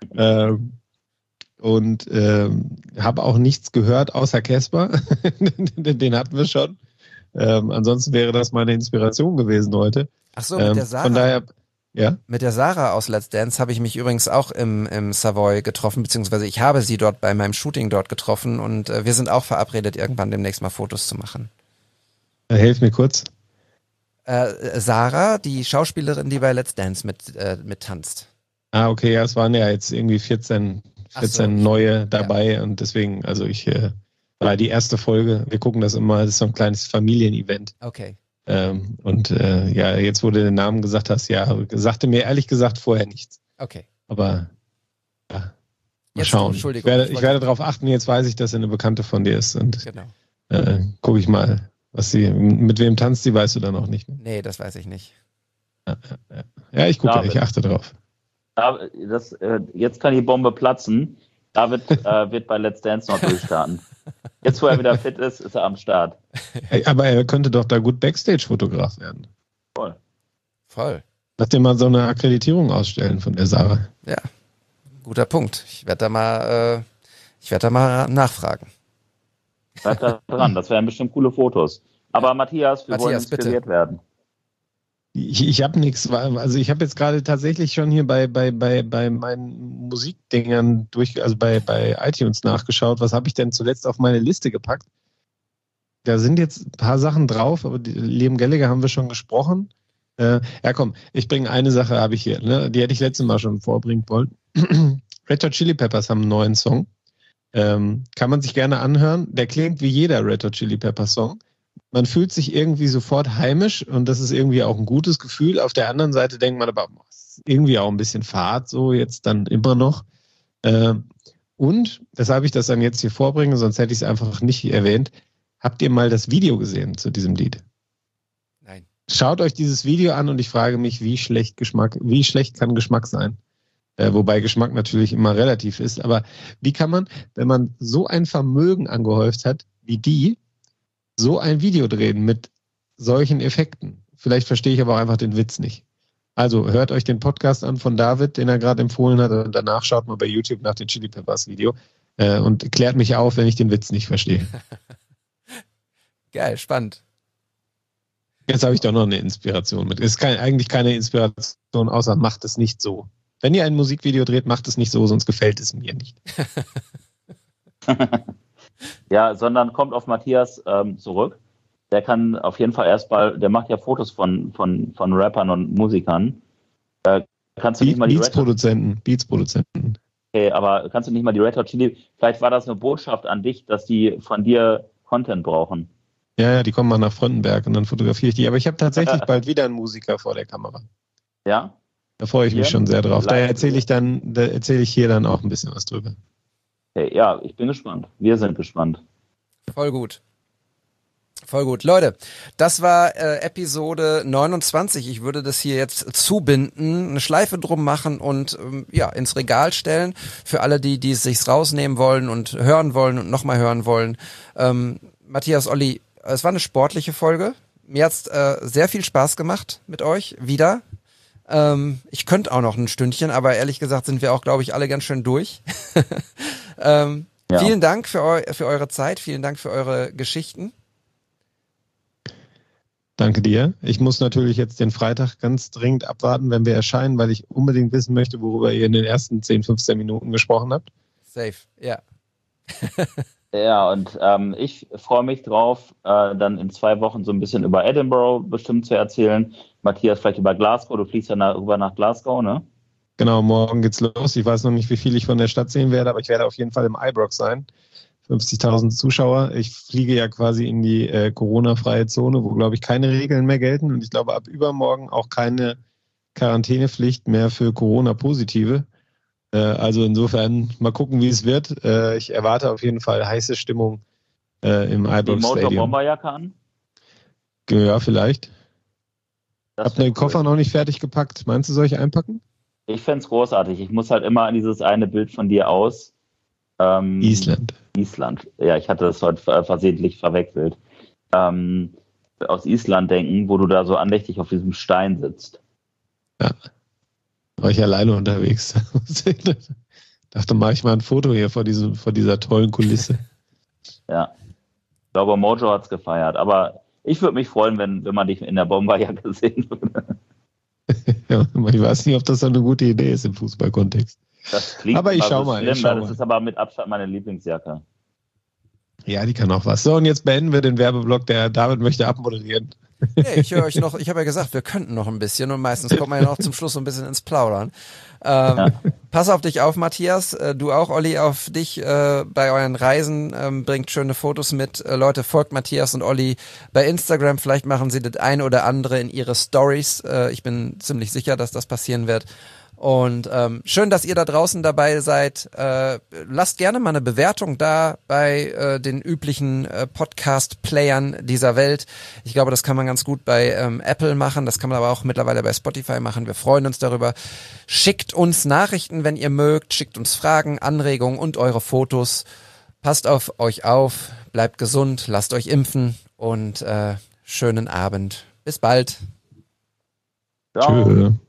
Und habe auch nichts gehört außer Casper. Den hatten wir schon. Ansonsten wäre das meine Inspiration gewesen heute. Ach so, mit der Sarah. Von daher, ja. Mit der Sarah aus Let's Dance habe ich mich übrigens auch im Savoy getroffen, beziehungsweise ich habe sie dort bei meinem Shooting dort getroffen und wir sind auch verabredet, irgendwann demnächst mal Fotos zu machen. Hilf mir kurz. Sarah, die Schauspielerin, die bei Let's Dance mit tanzt. Ah, okay, ja, es waren ja jetzt irgendwie 14 neue dabei, ja. Und deswegen, also war die erste Folge, wir gucken das immer, das ist so ein kleines Familienevent. Okay. Jetzt wo du den Namen gesagt hast, ja, sagte mir ehrlich gesagt vorher nichts. Okay. Aber ja, mal jetzt, schauen. Entschuldigung, Ich werde darauf achten, jetzt weiß ich, dass sie eine Bekannte von dir ist. Und genau. Gucke ich mal, mit wem tanzt sie, weißt du dann auch nicht. Ne? Nee, das weiß ich nicht. Ja, ich gucke, ich achte drauf. Jetzt kann die Bombe platzen. David wird bei Let's Dance noch durchstarten. Jetzt, wo er wieder fit ist, ist er am Start. Aber er könnte doch da gut Backstage-Fotograf werden. Voll. Lass dir mal so eine Akkreditierung ausstellen von der Sarah. Ja, guter Punkt. Ich werde da mal nachfragen. Bleib da dran, das wären bestimmt coole Fotos. Aber Matthias, wir wollen inspiriert werden. Ich habe nichts, also ich habe jetzt gerade tatsächlich schon hier bei meinen Musikdingern bei iTunes nachgeschaut, was habe ich denn zuletzt auf meine Liste gepackt. Da sind jetzt ein paar Sachen drauf, aber Liam Gallagher haben wir schon gesprochen. Komm, ich bringe eine Sache, habe ich hier, ne? Die hätte ich letztes Mal schon vorbringen wollen. Red Hot Chili Peppers haben einen neuen Song. Kann man sich gerne anhören. Der klingt wie jeder Red Hot Chili Peppers Song. Man fühlt sich irgendwie sofort heimisch und das ist irgendwie auch ein gutes Gefühl. Auf der anderen Seite denkt man aber, ist irgendwie auch ein bisschen fad, so jetzt dann immer noch. Und weshalb ich das dann jetzt hier vorbringe, sonst hätte ich es einfach nicht erwähnt. Habt ihr mal das Video gesehen zu diesem Lied? Nein. Schaut euch dieses Video an und ich frage mich, wie schlecht kann Geschmack sein? Wobei Geschmack natürlich immer relativ ist. Aber wie kann man, wenn man so ein Vermögen angehäuft hat, wie die, so ein Video drehen mit solchen Effekten? Vielleicht verstehe ich aber auch einfach den Witz nicht. Also hört euch den Podcast an von David, den er gerade empfohlen hat, und danach schaut mal bei YouTube nach dem Chili Peppers Video und klärt mich auf, wenn ich den Witz nicht verstehe. Geil, spannend. Jetzt habe ich doch noch eine Inspiration mit. Es ist eigentlich keine Inspiration, außer macht es nicht so. Wenn ihr ein Musikvideo dreht, macht es nicht so, sonst gefällt es mir nicht. Ja, sondern kommt auf Matthias zurück. Der kann auf jeden Fall der macht ja Fotos von Rappern und Musikern. Kannst du nicht mal die Beats-Produzenten. Okay, aber kannst du nicht mal die Red Hot Chili, vielleicht war das eine Botschaft an dich, dass die von dir Content brauchen. Ja, die kommen mal nach Fröndenberg und dann fotografiere ich die. Aber ich habe tatsächlich bald wieder einen Musiker vor der Kamera. Ja? Da freue ich mich Hier? schon sehr drauf. Da Live? erzähle ich hier dann auch ein bisschen was drüber. Okay, ja, ich bin gespannt. Wir sind gespannt. Voll gut. Voll gut. Leute, das war Episode 29. Ich würde das hier jetzt zubinden, eine Schleife drum machen und ins Regal stellen. Für alle, die es sich rausnehmen wollen und hören wollen und nochmal hören wollen. Matthias, Olli, es war eine sportliche Folge. Mir hat's sehr viel Spaß gemacht mit euch wieder. Ich könnte auch noch ein Stündchen, aber ehrlich gesagt sind wir auch, glaube ich, alle ganz schön durch. Ja. Vielen Dank für eure Zeit, vielen Dank für eure Geschichten. Danke dir. Ich muss natürlich jetzt den Freitag ganz dringend abwarten, wenn wir erscheinen, weil ich unbedingt wissen möchte, worüber ihr in den ersten 10, 15 Minuten gesprochen habt. Safe, ja. Ja, und ich freue mich drauf, dann in 2 Wochen so ein bisschen über Edinburgh bestimmt zu erzählen. Matthias vielleicht über Glasgow. Du fliegst ja rüber nach Glasgow, ne? Genau, morgen geht's los. Ich weiß noch nicht, wie viel ich von der Stadt sehen werde, aber ich werde auf jeden Fall im Ibrox sein. 50.000 Zuschauer. Ich fliege ja quasi in die Corona-freie Zone, wo, glaube ich, keine Regeln mehr gelten. Und ich glaube, ab übermorgen auch keine Quarantänepflicht mehr für Corona-Positive. Also insofern mal gucken, wie es wird. Ich erwarte auf jeden Fall heiße Stimmung im Ibrox Die Stadium. Motor-Bomberjacke an? Ja, vielleicht. Das Habt wär ihr den Koffer noch nicht fertig gepackt? Meinst du, soll ich einpacken? Ich fände es großartig. Ich muss halt immer an dieses eine Bild von dir aus. Island. Ja, ich hatte das heute versehentlich verwechselt. Aus Island denken, wo du da so andächtig auf diesem Stein sitzt. Ja. War ich alleine unterwegs. Dachte, mache ich mal ein Foto hier vor dieser tollen Kulisse. Ja. Ich glaube, Mojo hat es gefeiert. Aber ich würde mich freuen, wenn man dich in der Bomberjacke sehen würde. Ja, ich weiß nicht, ob das so eine gute Idee ist im Fußballkontext. Das klingt aber ich immer schau so mal. schlimm, Ich schau weil mal. das ist aber mit Abstand meine Lieblingsjacke. Ja, die kann auch was. So, und jetzt beenden wir den Werbeblock. Der David möchte abmoderieren. Nee, ich höre euch noch, ich habe ja gesagt, wir könnten noch ein bisschen und meistens kommt man ja noch zum Schluss so ein bisschen ins Plaudern. Pass auf dich auf, Matthias, du auch, Olli, auf dich bei euren Reisen, bringt schöne Fotos mit. Leute, folgt Matthias und Olli bei Instagram, vielleicht machen sie das ein oder andere in ihre Stories. Ich bin ziemlich sicher, dass das passieren wird. Und schön, dass ihr da draußen dabei seid. Lasst gerne mal eine Bewertung da bei den üblichen Podcast-Playern dieser Welt. Ich glaube, das kann man ganz gut bei Apple machen. Das kann man aber auch mittlerweile bei Spotify machen. Wir freuen uns darüber. Schickt uns Nachrichten, wenn ihr mögt. Schickt uns Fragen, Anregungen und eure Fotos. Passt auf euch auf. Bleibt gesund. Lasst euch impfen. Und schönen Abend. Bis bald. Ciao. Tschö.